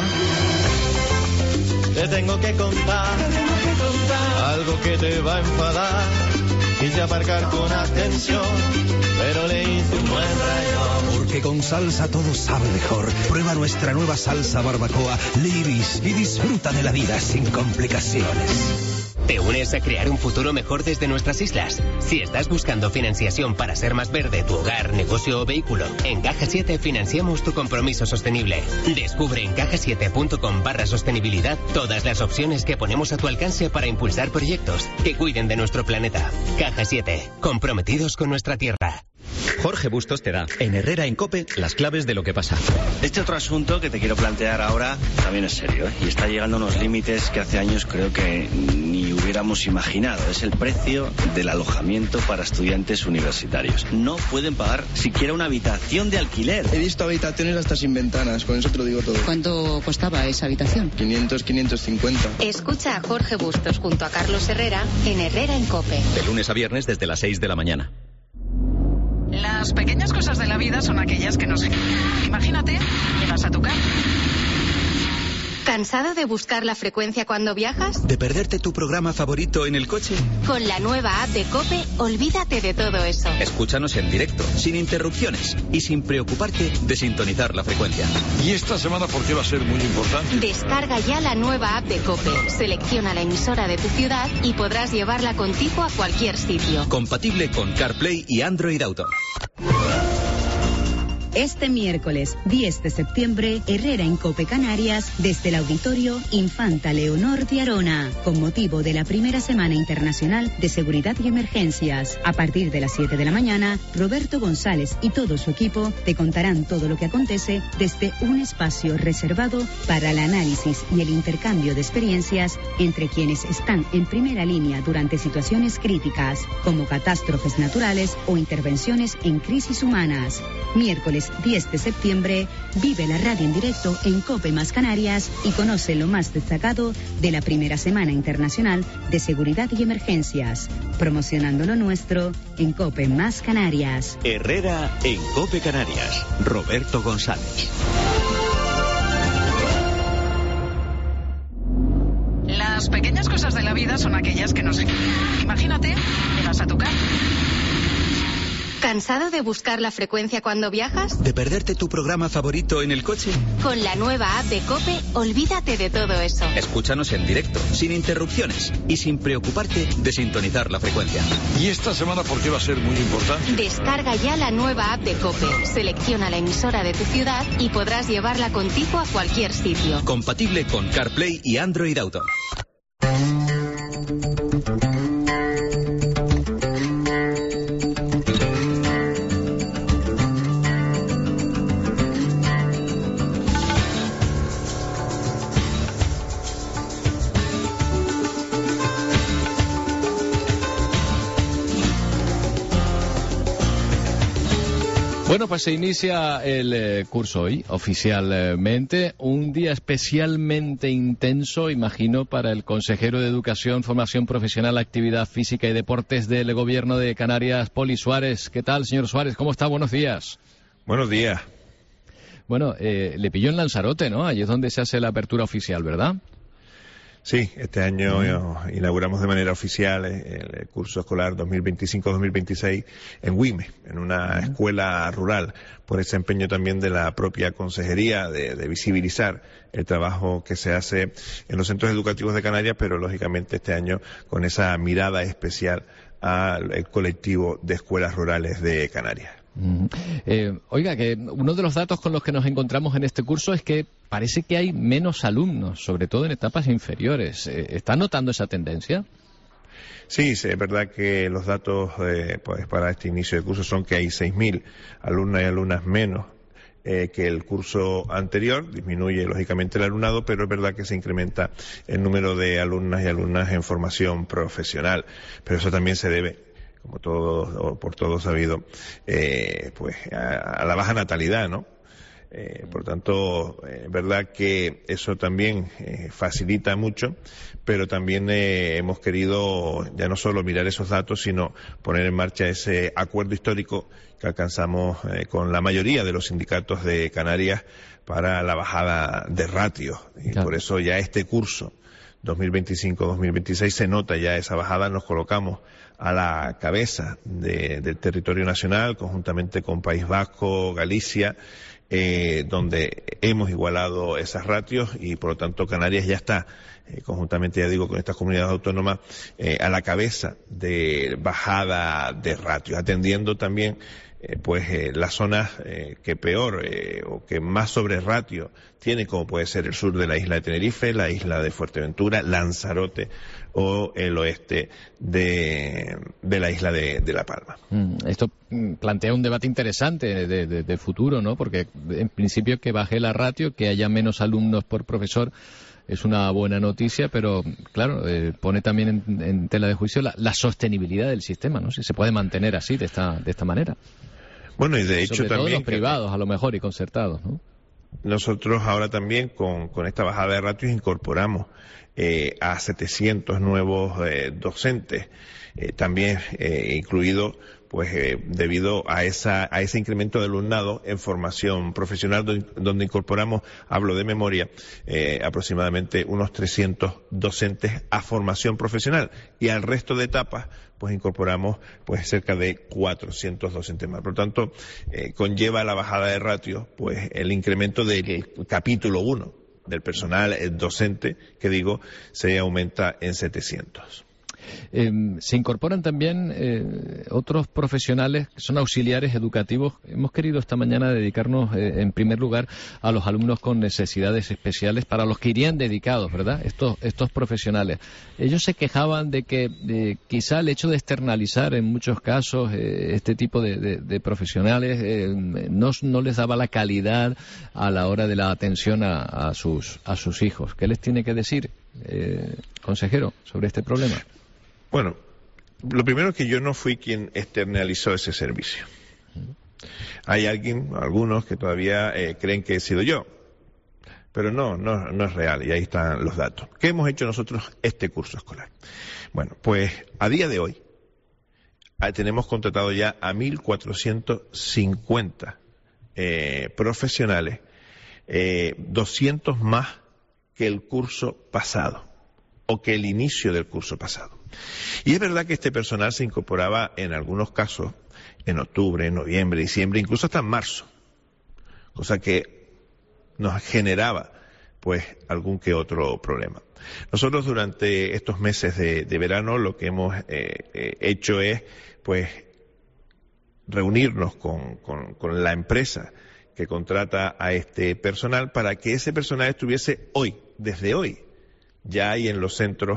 te tengo que contar algo que te va a enfadar. Quise aparcar con atención, pero le hice un buen rayo. Porque con salsa todo sabe mejor. Prueba nuestra nueva salsa barbacoa Libis y disfruta de la vida sin complicaciones. ¿Te unes a crear un futuro mejor desde nuestras islas? Si estás buscando financiación para hacer más verde tu hogar, negocio o vehículo, en Caja 7 financiamos tu compromiso sostenible. Descubre en cajasiete.com/sostenibilidad todas las opciones que ponemos a tu alcance para impulsar proyectos que cuiden de nuestro planeta. Caja 7, comprometidos con nuestra tierra. Jorge Bustos te da, en Herrera en COPE, las claves de lo que pasa. Este otro asunto que te quiero plantear ahora también es serio, y está llegando a unos límites que hace años creo que ni hubiéramos imaginado. Es el precio del alojamiento para estudiantes universitarios. No pueden pagar siquiera una habitación de alquiler. He visto habitaciones hasta sin ventanas, con eso te lo digo todo. ¿Cuánto costaba esa habitación? 500, 550. Escucha a Jorge Bustos junto a Carlos Herrera en Herrera en COPE. De lunes a viernes desde las 6 de la mañana. Las pequeñas cosas de la vida son aquellas que nos... Imagínate, llegas a tu casa. ¿Cansado de buscar la frecuencia cuando viajas? ¿De perderte tu programa favorito en el coche? Con la nueva app de COPE, olvídate de todo eso. Escúchanos en directo, sin interrupciones y sin preocuparte de sintonizar la frecuencia. ¿Y esta semana por qué va a ser muy importante? Descarga ya la nueva app de COPE, selecciona la emisora de tu ciudad y podrás llevarla contigo a cualquier sitio. Compatible con CarPlay y Android Auto. Este miércoles 10 de septiembre, Herrera en COPE Canarias, desde el Auditorio Infanta Leonor de Arona, con motivo de la primera Semana Internacional de Seguridad y Emergencias. A partir de las 7 de la mañana, Roberto González y todo su equipo te contarán todo lo que acontece desde un espacio reservado para el análisis y el intercambio de experiencias entre quienes están en primera línea durante situaciones críticas, como catástrofes naturales o intervenciones en crisis humanas. Miércoles 10 de septiembre, vive la radio en directo en COPE más Canarias y conoce lo más destacado de la primera Semana Internacional de Seguridad y Emergencias, promocionando lo nuestro en COPE más Canarias. Herrera en COPE Canarias, Roberto González. Las pequeñas cosas de la vida son aquellas que nos... Imagínate, llegas a tu casa. ¿Cansado de buscar la frecuencia cuando viajas? ¿De perderte tu programa favorito en el coche? Con la nueva app de COPE, olvídate de todo eso. Escúchanos en directo, sin interrupciones y sin preocuparte de sintonizar la frecuencia. ¿Y esta semana por qué va a ser muy importante? Descarga ya la nueva app de COPE, selecciona la emisora de tu ciudad y podrás llevarla contigo a cualquier sitio. Compatible con CarPlay y Android Auto. Bueno, pues se inicia el curso hoy, oficialmente. Un día especialmente intenso, imagino, para el consejero de Educación, Formación Profesional, Actividad Física y Deportes del Gobierno de Canarias, Poli Suárez. ¿Qué tal, señor Suárez? ¿Cómo está? Buenos días. Buenos días. Bueno, le pilló en Lanzarote, ¿no? Allí es donde se hace la apertura oficial, ¿verdad? Sí, este año inauguramos de manera oficial el curso escolar 2025-2026 en Güime, en una escuela rural, por ese empeño también de la propia consejería de visibilizar el trabajo que se hace en los centros educativos de Canarias, pero lógicamente este año con esa mirada especial al colectivo de escuelas rurales de Canarias. Oiga, que uno de los datos con los que nos encontramos en este curso es que parece que hay menos alumnos, sobre todo en etapas inferiores. ¿Está notando esa tendencia? Sí, es verdad que los datos pues para este inicio de curso son que hay 6.000 alumnas y alumnas menos que el curso anterior, disminuye lógicamente el alumnado, pero es verdad que se incrementa el número de alumnas y alumnas en formación profesional. Pero eso también se debe, como por todo sabido, pues a la baja natalidad, ¿no? Por tanto, es verdad que eso también facilita mucho, pero también hemos querido ya no solo mirar esos datos, sino poner en marcha ese acuerdo histórico que alcanzamos con la mayoría de los sindicatos de Canarias para la bajada de ratios. Y claro, por eso ya este curso 2025-2026 se nota ya esa bajada, nos colocamos a la cabeza del territorio nacional, conjuntamente con País Vasco, Galicia, donde hemos igualado esas ratios y por lo tanto Canarias ya está, conjuntamente ya digo con estas comunidades autónomas, a la cabeza de bajada de ratios, atendiendo también las zonas que peor o que más sobre ratio tiene, como puede ser el sur de la isla de Tenerife, la isla de Fuerteventura, Lanzarote o el oeste de la isla de La Palma. Esto plantea un debate interesante de futuro, ¿no? Porque en principio que baje la ratio, que haya menos alumnos por profesor, es una buena noticia, pero claro, pone también en tela de juicio la sostenibilidad del sistema, ¿no? Si se puede mantener así, de esta manera. Bueno, y de hecho sobre también todo los privados, a lo mejor, y concertados, ¿no? Nosotros ahora también con esta bajada de ratios incorporamos a 700 nuevos docentes, también incluido debido a ese incremento de alumnado en formación profesional, donde incorporamos, hablo de memoria, aproximadamente unos 300 docentes a formación profesional, y al resto de etapas incorporamos cerca de 400 docentes más. Por lo tanto, conlleva la bajada de ratio el incremento del capítulo 1 del personal docente, que digo, se aumenta en 700. Se incorporan también otros profesionales que son auxiliares educativos. Hemos querido esta mañana dedicarnos en primer lugar a los alumnos con necesidades especiales, para los que irían dedicados, ¿verdad? Estos profesionales. Ellos se quejaban de que quizá el hecho de externalizar en muchos casos este tipo de profesionales no les daba la calidad a la hora de la atención a sus hijos. ¿Qué les tiene que decir, consejero, sobre este problema? Bueno, lo primero es que yo no fui quien externalizó ese servicio. Hay algunos que todavía creen que he sido yo, pero no es real, y ahí están los datos. ¿Qué hemos hecho nosotros este curso escolar? Bueno, pues a día de hoy tenemos contratado ya a 1.450 profesionales, 200 más que el curso pasado, o que el inicio del curso pasado. Y es verdad que este personal se incorporaba en algunos casos en octubre, noviembre, diciembre, incluso hasta en marzo, cosa que nos generaba algún que otro problema. Nosotros durante estos meses de verano lo que hemos hecho es reunirnos con la empresa que contrata a este personal, para que ese personal estuviese desde hoy. Ya hay en los centros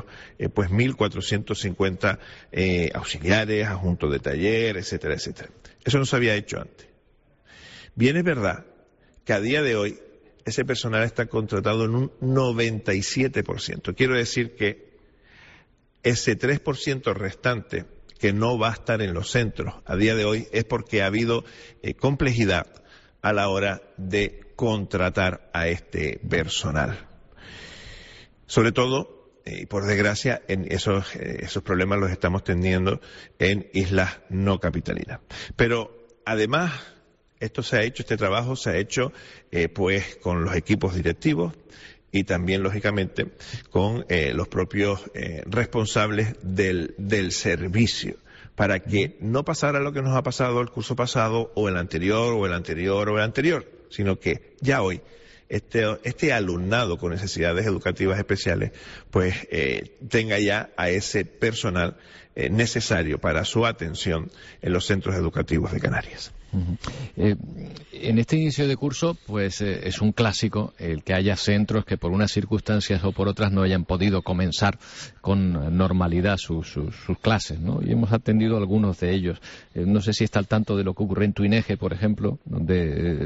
1.450 auxiliares, adjuntos de taller, etcétera, etcétera. Eso no se había hecho antes. Bien, es verdad que a día de hoy ese personal está contratado en un 97%. Quiero decir que ese 3% restante que no va a estar en los centros a día de hoy es porque ha habido complejidad a la hora de contratar a este personal. Sobre todo, y por desgracia, en esos problemas los estamos teniendo en islas no capitalinas. Pero además, este trabajo se ha hecho con los equipos directivos y también, lógicamente, con los propios responsables del servicio, para que no pasara lo que nos ha pasado el curso pasado, o el anterior, o el anterior, o el anterior, sino que ya hoy este alumnado con necesidades educativas especiales tenga ya a ese personal necesario para su atención en los centros educativos de Canarias. En este inicio de curso, es un clásico el que haya centros que por unas circunstancias o por otras no hayan podido comenzar con normalidad sus clases, ¿no? Y hemos atendido a algunos de ellos. No sé si está al tanto de lo que ocurre en Tuineje, por ejemplo, donde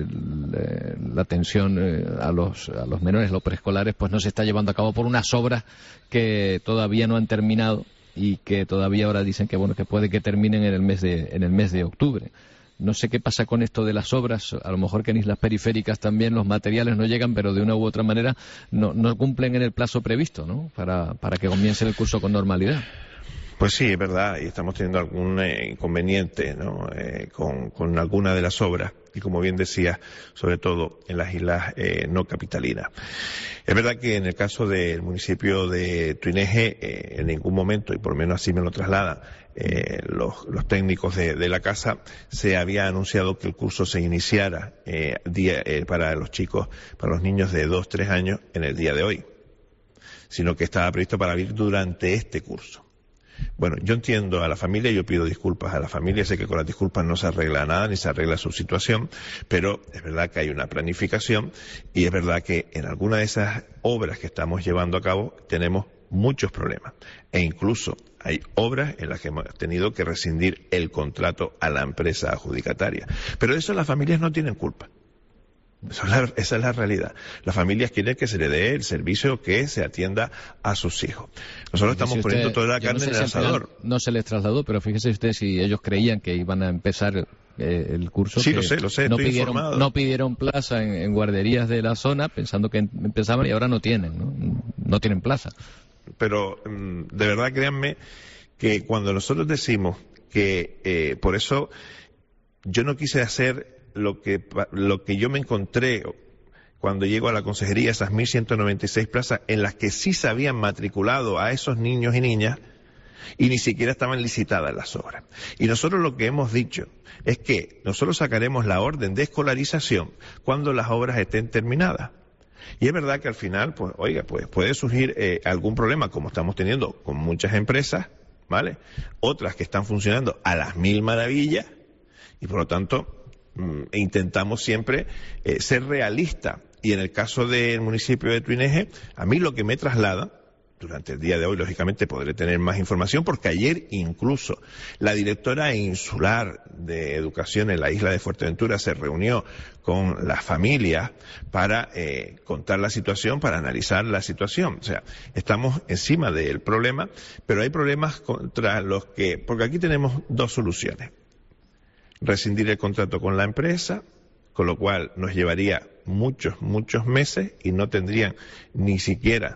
la atención a los menores, los preescolares, pues no se está llevando a cabo por unas obras que todavía no han terminado y que todavía ahora dicen que bueno, que puede que terminen en el mes de octubre. No sé qué pasa con esto de las obras, a lo mejor que en islas periféricas también los materiales no llegan, pero de una u otra manera no cumplen en el plazo previsto, ¿no? Para que comience el curso con normalidad. Pues sí, es verdad, y estamos teniendo algún inconveniente, ¿no? Con alguna de las obras, y como bien decía, sobre todo en las islas no capitalinas. Es verdad que en el caso del municipio de Tuineje, en ningún momento, y por lo menos así me lo trasladan los técnicos de la casa, se había anunciado que el curso se iniciara para los chicos, para los niños de 2-3 años en el día de hoy, sino que estaba previsto para abrir durante este curso. Bueno, yo entiendo a la familia, yo pido disculpas a la familia, sé que con las disculpas no se arregla nada, ni se arregla su situación, pero es verdad que hay una planificación y es verdad que en alguna de esas obras que estamos llevando a cabo tenemos muchos problemas e incluso hay obras en las que hemos tenido que rescindir el contrato a la empresa adjudicataria. Pero de eso las familias no tienen culpa. Esa es la realidad. Las familias quieren que se le dé el servicio, que se atienda a sus hijos. Nosotros estamos poniendo toda la carne en el asador. No se les trasladó, pero fíjese usted si ellos creían que iban a empezar el curso. Sí, lo sé, no pidieron plaza en guarderías de la zona pensando que empezaban y ahora no tienen, no tienen plaza. Pero de verdad créanme que cuando nosotros decimos que por eso yo no quise hacer lo que yo me encontré cuando llego a la consejería, esas 1.196 plazas en las que sí se habían matriculado a esos niños y niñas y ni siquiera estaban licitadas las obras. Y nosotros lo que hemos dicho es que nosotros sacaremos la orden de escolarización cuando las obras estén terminadas. Y es verdad que al final, pues puede surgir algún problema, como estamos teniendo con muchas empresas, ¿vale? Otras que están funcionando a las mil maravillas y por lo tanto intentamos siempre ser realistas. Y en el caso del municipio de Tuineje, a mí lo que me traslada, durante el día de hoy lógicamente podré tener más información, porque ayer incluso la directora insular de educación en la isla de Fuerteventura se reunió con las familias para contar la situación, para analizar la situación. O sea, estamos encima del problema, pero hay problemas contra los que, porque aquí tenemos dos soluciones. Rescindir el contrato con la empresa, con lo cual nos llevaría muchos meses y no tendrían ni siquiera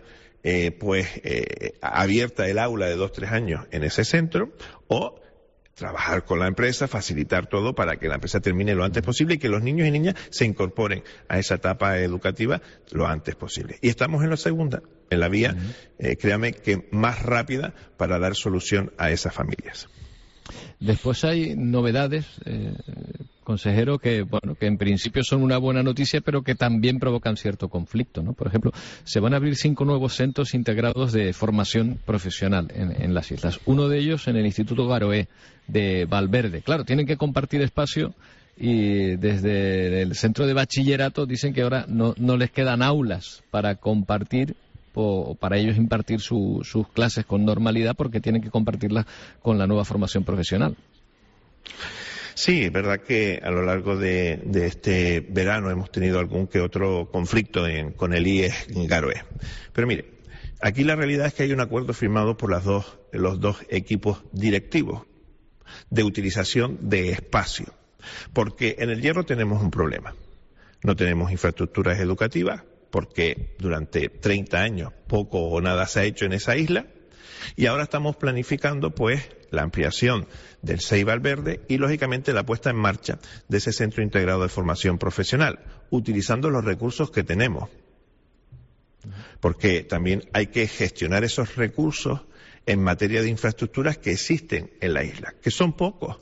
abierta el aula de 2-3 años en ese centro, o trabajar con la empresa, facilitar todo para que la empresa termine lo antes posible y que los niños y niñas se incorporen a esa etapa educativa lo antes posible. Y estamos en la segunda, en la vía, créame, que más rápida para dar solución a esas familias. Después hay novedades, consejero, que en principio son una buena noticia, pero que también provocan cierto conflicto, ¿no? Por ejemplo, se van a abrir 5 nuevos centros integrados de formación profesional en las islas. Uno de ellos en el Instituto Garoé de Valverde. Claro, tienen que compartir espacio y desde el centro de bachillerato dicen que ahora no les quedan aulas para compartir o para ellos impartir sus clases con normalidad, porque tienen que compartirlas con la nueva formación profesional. Sí, es verdad que a lo largo de este verano hemos tenido algún que otro conflicto con el IES Garoé. Pero mire, aquí la realidad es que hay un acuerdo firmado por los dos equipos directivos de utilización de espacio. Porque en el Hierro tenemos un problema. No tenemos infraestructuras educativas, porque durante 30 años poco o nada se ha hecho en esa isla, y ahora estamos planificando pues la ampliación del CEI Valverde y lógicamente la puesta en marcha de ese centro integrado de formación profesional, utilizando los recursos que tenemos, porque también hay que gestionar esos recursos en materia de infraestructuras que existen en la isla, que son pocos,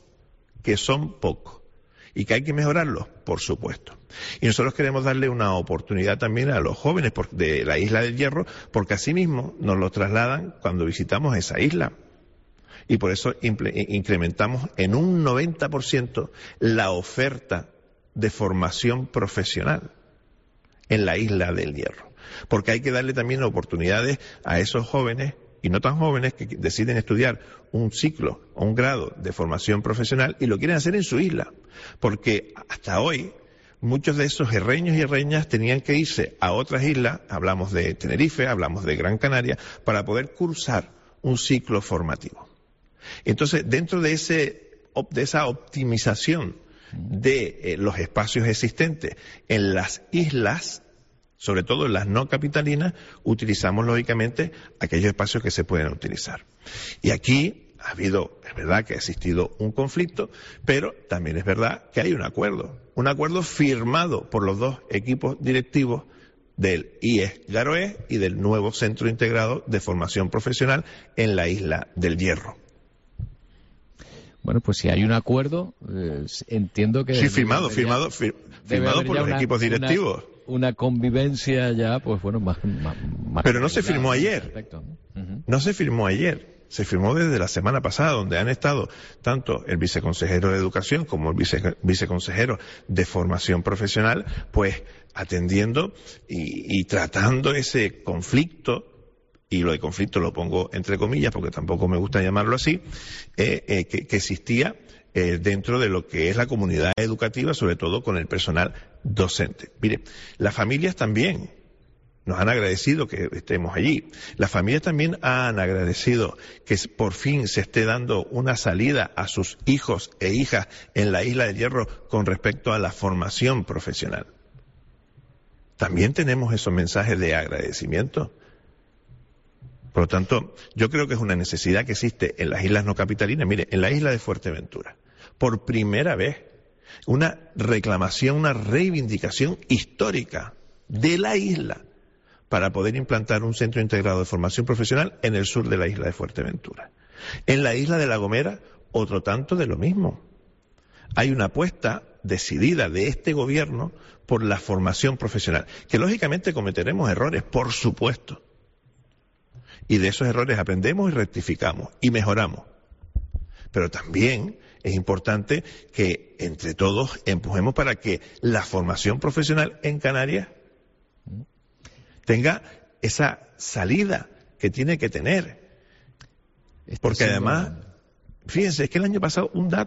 y que hay que mejorarlos, por supuesto. Y nosotros queremos darle una oportunidad también a los jóvenes de la isla del Hierro, porque asimismo nos lo trasladan cuando visitamos esa isla. Y por eso incrementamos en un 90% la oferta de formación profesional en la isla del Hierro. Porque hay que darle también oportunidades a esos jóvenes y no tan jóvenes que deciden estudiar un ciclo o un grado de formación profesional y lo quieren hacer en su isla. Porque hasta hoy muchos de esos herreños y herreñas tenían que irse a otras islas, hablamos de Tenerife, hablamos de Gran Canaria, para poder cursar un ciclo formativo. Entonces, dentro de esa optimización de los espacios existentes en las islas, sobre todo en las no capitalinas, utilizamos lógicamente aquellos espacios que se pueden utilizar. Y aquí es verdad que ha existido un conflicto, pero también es verdad que hay un acuerdo firmado por los dos equipos directivos del IES Garoé y del nuevo Centro Integrado de Formación Profesional en la Isla del Hierro. Bueno, pues si hay un acuerdo, entiendo que... Sí, firmado por los equipos directivos. Una convivencia ya, pues bueno, más pero no se firmó ayer. No se firmó ayer. Se firmó desde la semana pasada, donde han estado tanto el viceconsejero de Educación como el viceconsejero de Formación Profesional, pues atendiendo y tratando ese conflicto, y lo de conflicto lo pongo entre comillas porque tampoco me gusta llamarlo así, que existía dentro de lo que es la comunidad educativa, sobre todo con el personal docente. Mire, las familias también nos han agradecido que estemos allí. Las familias también han agradecido que por fin se esté dando una salida a sus hijos e hijas en la Isla del Hierro con respecto a la formación profesional. También tenemos esos mensajes de agradecimiento. Por lo tanto, yo creo que es una necesidad que existe en las islas no capitalinas. Mire, en la isla de Fuerteventura, por primera vez, una reclamación, una reivindicación histórica de la isla para poder implantar un centro integrado de formación profesional en el sur de la isla de Fuerteventura. En la isla de La Gomera, otro tanto de lo mismo. Hay una apuesta decidida de este gobierno por la formación profesional, que lógicamente cometeremos errores, por supuesto. Y de esos errores aprendemos y rectificamos y mejoramos. Pero también es importante que entre todos empujemos para que la formación profesional en Canarias tenga esa salida que tiene que tener. Porque además, fíjense, es que el año pasado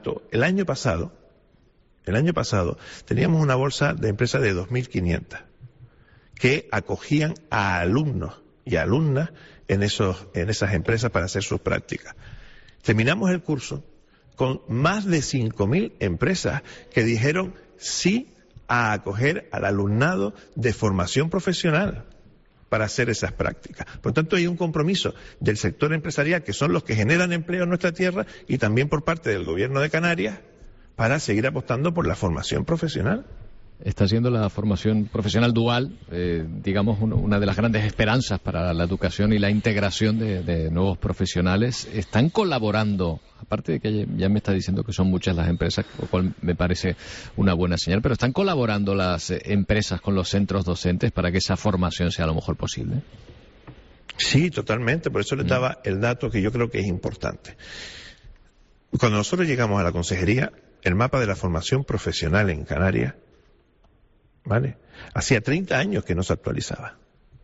teníamos una bolsa de empresas de 2.500 que acogían a alumnos y alumnas en esas empresas para hacer sus prácticas. Terminamos el curso con más de 5.000 empresas que dijeron sí a acoger al alumnado de formación profesional para hacer esas prácticas. Por lo tanto, hay un compromiso del sector empresarial, que son los que generan empleo en nuestra tierra, y también por parte del Gobierno de Canarias, para seguir apostando por la formación profesional. Está siendo la formación profesional dual, digamos, una de las grandes esperanzas para la educación y la integración de nuevos profesionales. ¿Están colaborando? Aparte de que ya me está diciendo que son muchas las empresas, lo cual me parece una buena señal, pero ¿están colaborando las empresas con los centros docentes para que esa formación sea lo mejor posible? Sí, totalmente. Por eso les daba el dato que yo creo que es importante. Cuando nosotros llegamos a la consejería, el mapa de la formación profesional en Canarias, ¿vale?, hacía 30 años que no se actualizaba.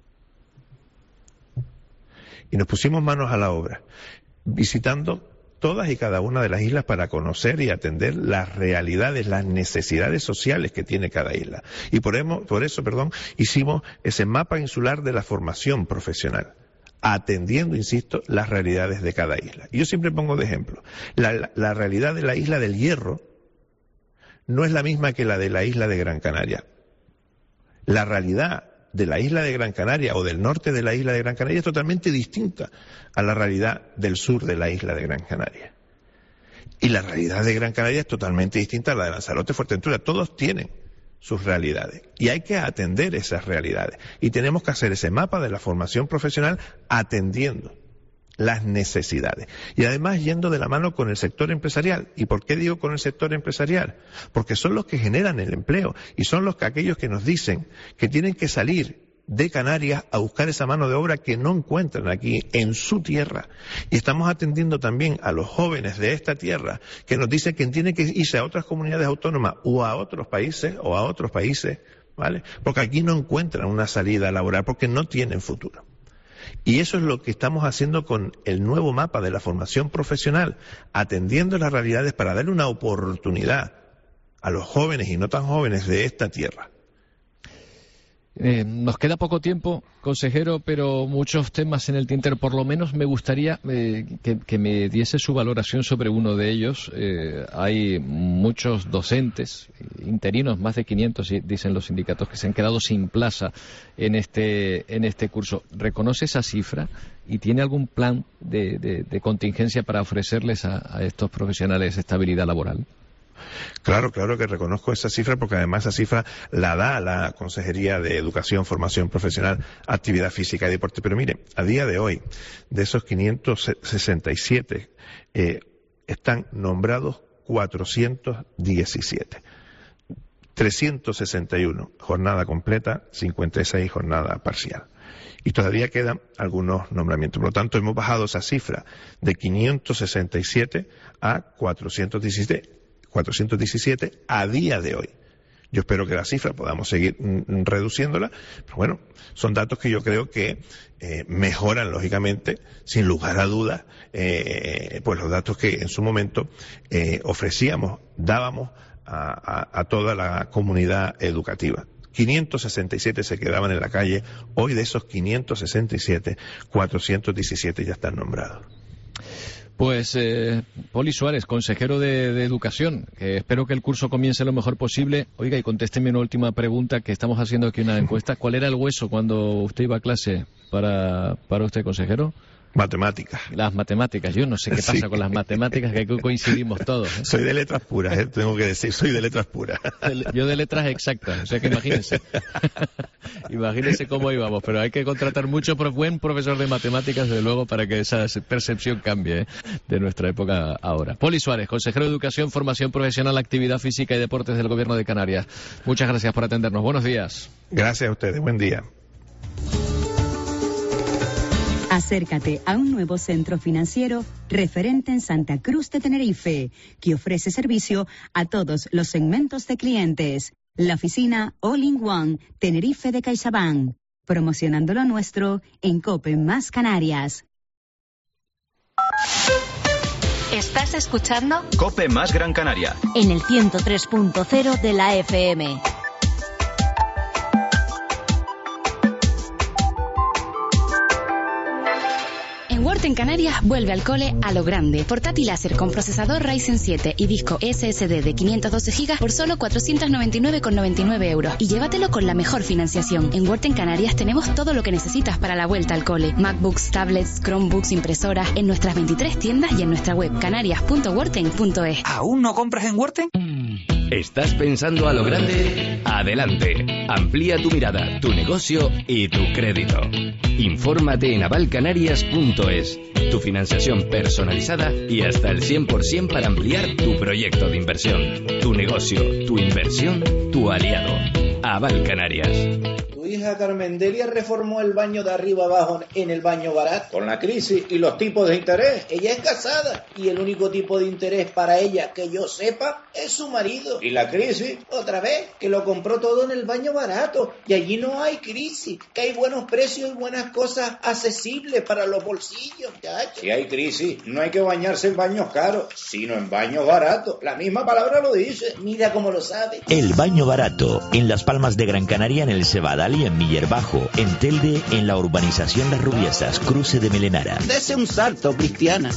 Y nos pusimos manos a la obra, visitando todas y cada una de las islas para conocer y atender las realidades, las necesidades sociales que tiene cada isla. Y por eso, hicimos ese mapa insular de la formación profesional, atendiendo, insisto, las realidades de cada isla. Y yo siempre pongo de ejemplo, la realidad de la Isla del Hierro no es la misma que la de la isla de Gran Canaria. La realidad de la isla de Gran Canaria o del norte de la isla de Gran Canaria es totalmente distinta a la realidad del sur de la isla de Gran Canaria. Y la realidad de Gran Canaria es totalmente distinta a la de Lanzarote, Fuerteventura. Todos tienen sus realidades y hay que atender esas realidades. Y tenemos que hacer ese mapa de la formación profesional atendiendo las necesidades. Y además yendo de la mano con el sector empresarial. ¿Y por qué digo con el sector empresarial? Porque son los que generan el empleo y son aquellos que nos dicen que tienen que salir de Canarias a buscar esa mano de obra que no encuentran aquí en su tierra. Y estamos atendiendo también a los jóvenes de esta tierra que nos dicen que tienen que irse a otras comunidades autónomas o a otros países, ¿vale? Porque aquí no encuentran una salida laboral, porque no tienen futuro. Y eso es lo que estamos haciendo con el nuevo mapa de la formación profesional, atendiendo las realidades para darle una oportunidad a los jóvenes y no tan jóvenes de esta tierra. Nos queda poco tiempo, consejero, pero muchos temas en el tintero. Por lo menos me gustaría que me diese su valoración sobre uno de ellos. Hay muchos docentes interinos, más de 500, dicen los sindicatos, que se han quedado sin plaza en este curso. ¿Reconoce esa cifra y tiene algún plan de contingencia para ofrecerles a estos profesionales estabilidad laboral? Claro que reconozco esa cifra, porque además esa cifra la da la Consejería de Educación, Formación Profesional, Actividad Física y Deporte. Pero mire, a día de hoy, de esos 567, están nombrados 417. 361 jornada completa, 56 jornada parcial. Y todavía quedan algunos nombramientos. Por lo tanto, hemos bajado esa cifra de 567 a 417 a día de hoy. Yo espero que la cifra podamos seguir reduciéndola, pero bueno, son datos que yo creo que mejoran, lógicamente, sin lugar a dudas, pues los datos que en su momento dábamos a toda la comunidad educativa. 567 se quedaban en la calle, hoy de esos 567, 417 ya están nombrados. Pues Poli Suárez, consejero de Educación, espero que el curso comience lo mejor posible. Oiga, y contésteme una última pregunta, que estamos haciendo aquí una encuesta. ¿Cuál era el hueso cuando usted iba a clase para usted, consejero? Matemáticas. Las matemáticas. Yo no sé qué pasa con las matemáticas, que aquí coincidimos todos. Soy de letras puras, tengo que decir, soy de letras puras. Yo de letras exactas, o sea que imagínense. Imagínense cómo íbamos, pero hay que contratar mucho buen profesor de matemáticas, desde luego, para que esa percepción cambie de nuestra época ahora. Poli Suárez, consejero de Educación, Formación Profesional, Actividad Física y Deportes del Gobierno de Canarias. Muchas gracias por atendernos. Buenos días. Gracias a ustedes. Buen día. Acércate a un nuevo centro financiero referente en Santa Cruz de Tenerife, que ofrece servicio a todos los segmentos de clientes. La oficina All in One Tenerife de CaixaBank, promocionando lo nuestro en COPE más Canarias. ¿Estás escuchando? COPE más Gran Canaria. En el 103.0 de la FM. En Canarias vuelve al cole a lo grande. Portátil láser con procesador Ryzen 7 y disco SSD de 512 GB por solo 499,99 euros. Y llévatelo con la mejor financiación. En Word en Canarias tenemos todo lo que necesitas para la vuelta al cole. MacBooks, tablets, Chromebooks, impresoras, en nuestras 23 tiendas y en nuestra web canarias.worten.es. ¿Aún no compras en Worten? ¿Estás pensando a lo grande? Adelante. Amplía tu mirada, tu negocio y tu crédito. Infórmate en avalcanarias.es. Tu financiación personalizada y hasta el 100% para ampliar tu proyecto de inversión. Tu negocio, tu inversión, tu aliado. Aval Canarias. Tu hija Carmen Delia reformó el baño de arriba abajo en el baño barato. Con la crisis y los tipos de interés, ella es casada y el único tipo de interés para ella que yo sepa es su marido. Y la crisis, otra vez, que lo compró todo en el baño barato. Y allí no hay crisis, que hay buenos precios y buenas cosas accesibles para los bolsillos, muchachos. Si hay crisis, no hay que bañarse en baños caros, sino en baños baratos. La misma palabra lo dice, mira cómo lo sabe. El baño barato, en Las Palmas de Gran Canaria, en el Cebadal y en Miller Bajo, en Telde, en la urbanización Las Rubiesas, cruce de Melenara. Dese un salto, Cristiana.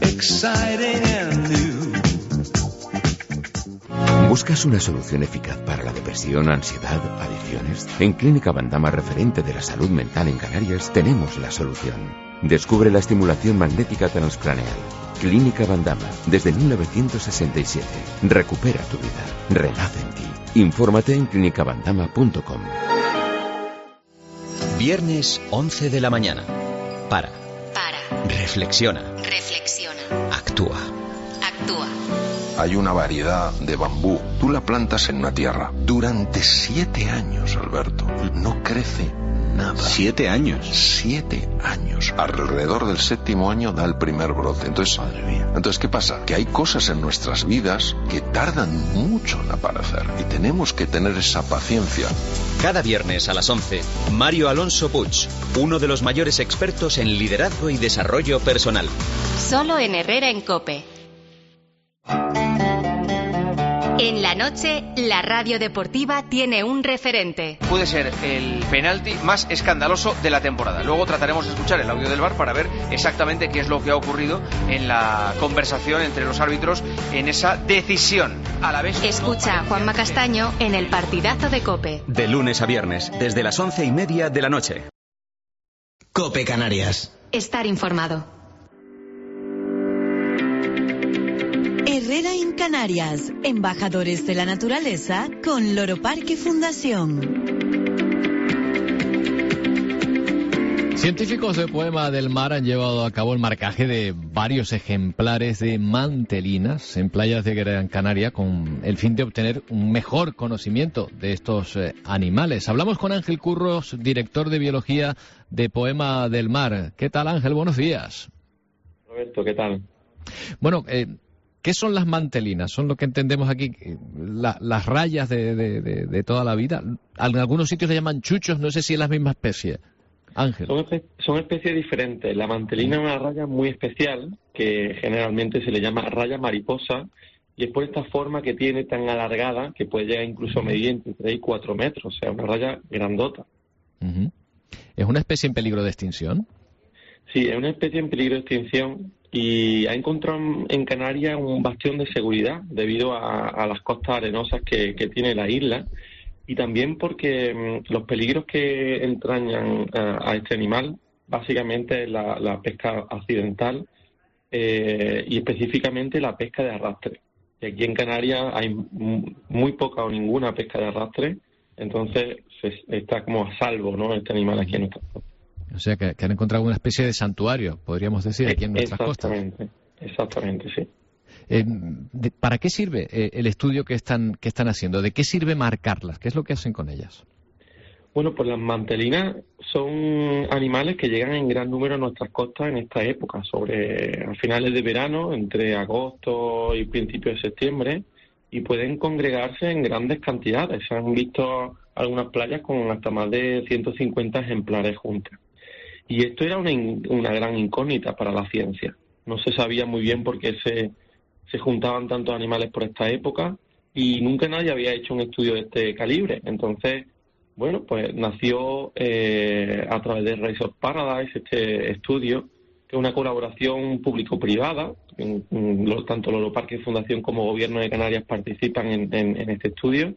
¿Buscas una solución eficaz para la depresión, ansiedad, adicciones? En Clínica Bandama, referente de la salud mental en Canarias, tenemos la solución. Descubre la estimulación magnética transcraneal. Clínica Bandama, desde 1967. Recupera tu vida. Renace en ti. Infórmate en clinicabandama.com. Viernes 11 de la mañana. Para. Reflexiona. Actúa. Hay una variedad de bambú. Tú la plantas en una tierra. Durante 7 años, Alberto. No crece nada. 7 años. 7 años. Alrededor del 7º año da el primer brote. Entonces, madre mía. Entonces, ¿qué pasa? Que hay cosas en nuestras vidas que tardan mucho en aparecer. Y tenemos que tener esa paciencia. Cada viernes a las 11, Mario Alonso Puig, uno de los mayores expertos en liderazgo y desarrollo personal. Solo en Herrera en COPE. En la noche, la radio deportiva tiene un referente. Puede ser el penalti más escandaloso de la temporada. Luego trataremos de escuchar el audio del VAR para ver exactamente qué es lo que ha ocurrido en la conversación entre los árbitros en esa decisión. A la vez, escucha a Juanma Castaño en el partidazo de COPE. De lunes a viernes, desde las 11:30 de la noche. COPE Canarias. Estar informado. Herrera en Canarias, embajadores de la naturaleza con Loro Parque Fundación. Científicos de Poema del Mar han llevado a cabo el marcaje de varios ejemplares de mantelinas en playas de Gran Canaria con el fin de obtener un mejor conocimiento de estos animales. Hablamos con Ángel Curros, director de Biología de Poema del Mar. ¿Qué tal, Ángel? Buenos días. Roberto, ¿qué tal? Bueno, ¿qué son las mantelinas? Son lo que entendemos aquí, las rayas de toda la vida. En algunos sitios le llaman chuchos, no sé si es la misma especie. Ángel. Son especies diferentes. La mantelina es una raya muy especial que generalmente se le llama raya mariposa y es por esta forma que tiene tan alargada que puede llegar incluso a medir entre 3 y 4 metros, o sea, una raya grandota. Uh-huh. ¿Es una especie en peligro de extinción? Sí, es una especie en peligro de extinción y ha encontrado en Canarias un bastión de seguridad debido a las costas arenosas que tiene la isla y también porque los peligros que entrañan a este animal básicamente es la pesca accidental y específicamente la pesca de arrastre. Y aquí en Canarias hay muy poca o ninguna pesca de arrastre, entonces está como a salvo, ¿no?, este animal aquí en nuestras costas. O sea, que han encontrado una especie de santuario, podríamos decir, aquí en nuestras costas. Exactamente, sí. ¿Para qué sirve el estudio que están haciendo? ¿De qué sirve marcarlas? ¿Qué es lo que hacen con ellas? Bueno, pues las mantelinas son animales que llegan en gran número a nuestras costas en esta época, a finales de verano, entre agosto y principios de septiembre, y pueden congregarse en grandes cantidades. Se han visto algunas playas con hasta más de 150 ejemplares juntas. Y esto era una gran incógnita para la ciencia. No se sabía muy bien por qué se juntaban tantos animales por esta época y nunca nadie había hecho un estudio de este calibre. Entonces, bueno, pues nació a través de Race of Paradise este estudio, que es una colaboración público-privada. Tanto Loro Parque Fundación como Gobierno de Canarias participan en este estudio.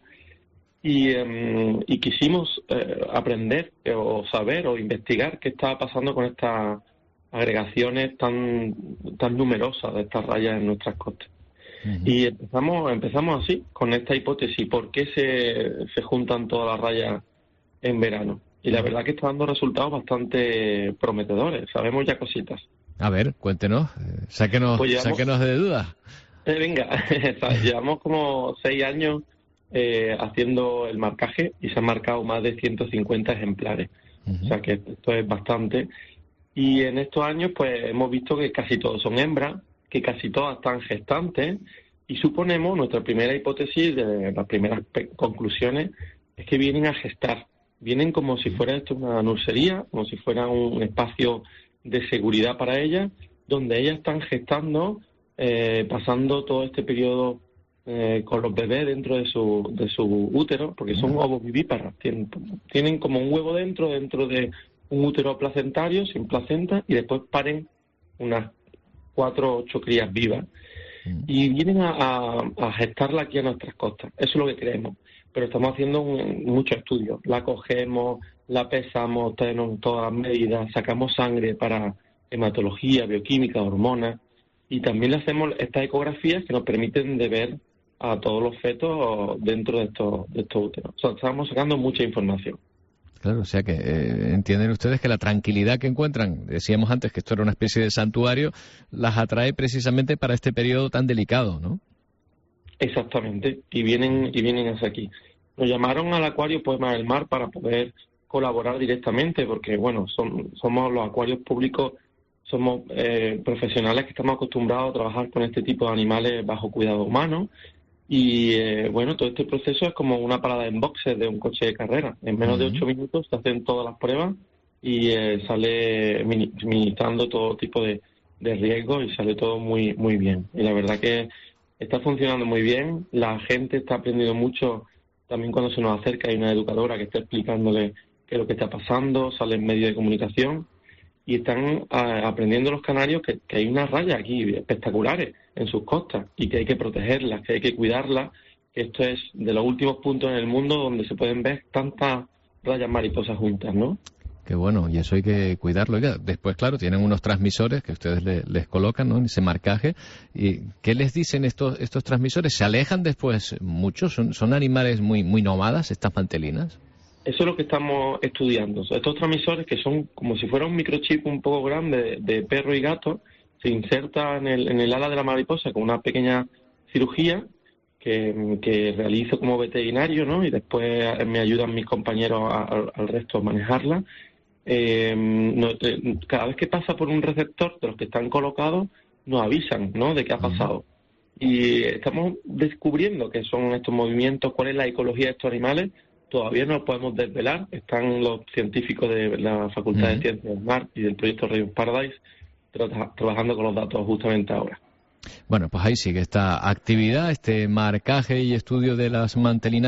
Y quisimos aprender o saber o investigar qué estaba pasando con estas agregaciones tan numerosas de estas rayas en nuestras costas. Uh-huh. Y empezamos así, con esta hipótesis, ¿por qué se juntan todas las rayas en verano? Y la verdad que está dando resultados bastante prometedores, sabemos ya cositas. A ver, cuéntenos, sáquenos de dudas. Venga, llevamos como 6 años haciendo el marcaje y se han marcado más de 150 ejemplares. Uh-huh. O sea que esto es bastante. Y en estos años pues hemos visto que casi todos son hembras, que casi todas están gestantes y suponemos, nuestra primera hipótesis, de las primeras conclusiones, es que vienen a gestar. Vienen como si fuera esto una nursería, como si fuera un espacio de seguridad para ellas, donde ellas están gestando, pasando todo este periodo con los bebés dentro de su útero, porque son ovovivíparas, tienen como un huevo dentro de un útero placentario, sin placenta, y después paren unas 4 o 8 crías vivas, y vienen a gestarla aquí a nuestras costas. Eso es lo que creemos, pero estamos haciendo muchos estudios. La cogemos, la pesamos, tenemos todas las medidas, sacamos sangre para hematología, bioquímica, hormonas, y también le hacemos estas ecografías que nos permiten de ver a todos los fetos dentro de estos úteros. O sea, estamos sacando mucha información. Claro, o sea que entienden ustedes que la tranquilidad que encuentran, decíamos antes que esto era una especie de santuario, las atrae precisamente para este periodo tan delicado, ¿no? Exactamente, y vienen hacia aquí. Nos llamaron al Acuario Poema del Mar para poder colaborar directamente, porque bueno, somos los acuarios públicos, somos profesionales que estamos acostumbrados a trabajar con este tipo de animales bajo cuidado humano. Y bueno, todo este proceso es como una parada en boxes de un coche de carrera. En menos de 8 minutos se hacen todas las pruebas y sale minimizando todo tipo de riesgos y sale todo muy muy bien. Y la verdad que está funcionando muy bien, la gente está aprendiendo mucho, también cuando se nos acerca hay una educadora que está explicándole qué es lo que está pasando, salen medios de comunicación y están aprendiendo los canarios que hay unas rayas aquí espectaculares en sus costas y que hay que protegerlas, que hay que cuidarlas, que esto es de los últimos puntos en el mundo donde se pueden ver tantas rayas mariposas juntas, ¿no? Qué bueno, y eso hay que cuidarlo. Oiga, después, claro, tienen unos transmisores que ustedes les colocan, ¿no?, en ese marcaje. ¿Y qué les dicen estos transmisores? ¿Se alejan después mucho? ¿Son animales muy nómadas, estas mantelinas? Eso es lo que estamos estudiando. Estos transmisores, que son como si fuera un microchip un poco grande de perro y gato, se inserta en el ala de la mariposa con una pequeña cirugía que realizo como veterinario, ¿no? Y después me ayudan mis compañeros al resto a manejarla. Cada vez que pasa por un receptor de los que están colocados, nos avisan, ¿no?, de qué ha pasado. Y estamos descubriendo qué son estos movimientos, cuál es la ecología de estos animales. Todavía no lo podemos desvelar. Están los científicos de la Facultad de Ciencias del Mar y del proyecto Rayon Paradise trabajando con los datos justamente ahora. Bueno, pues ahí sigue esta actividad, este marcaje y estudio de las mantelinas.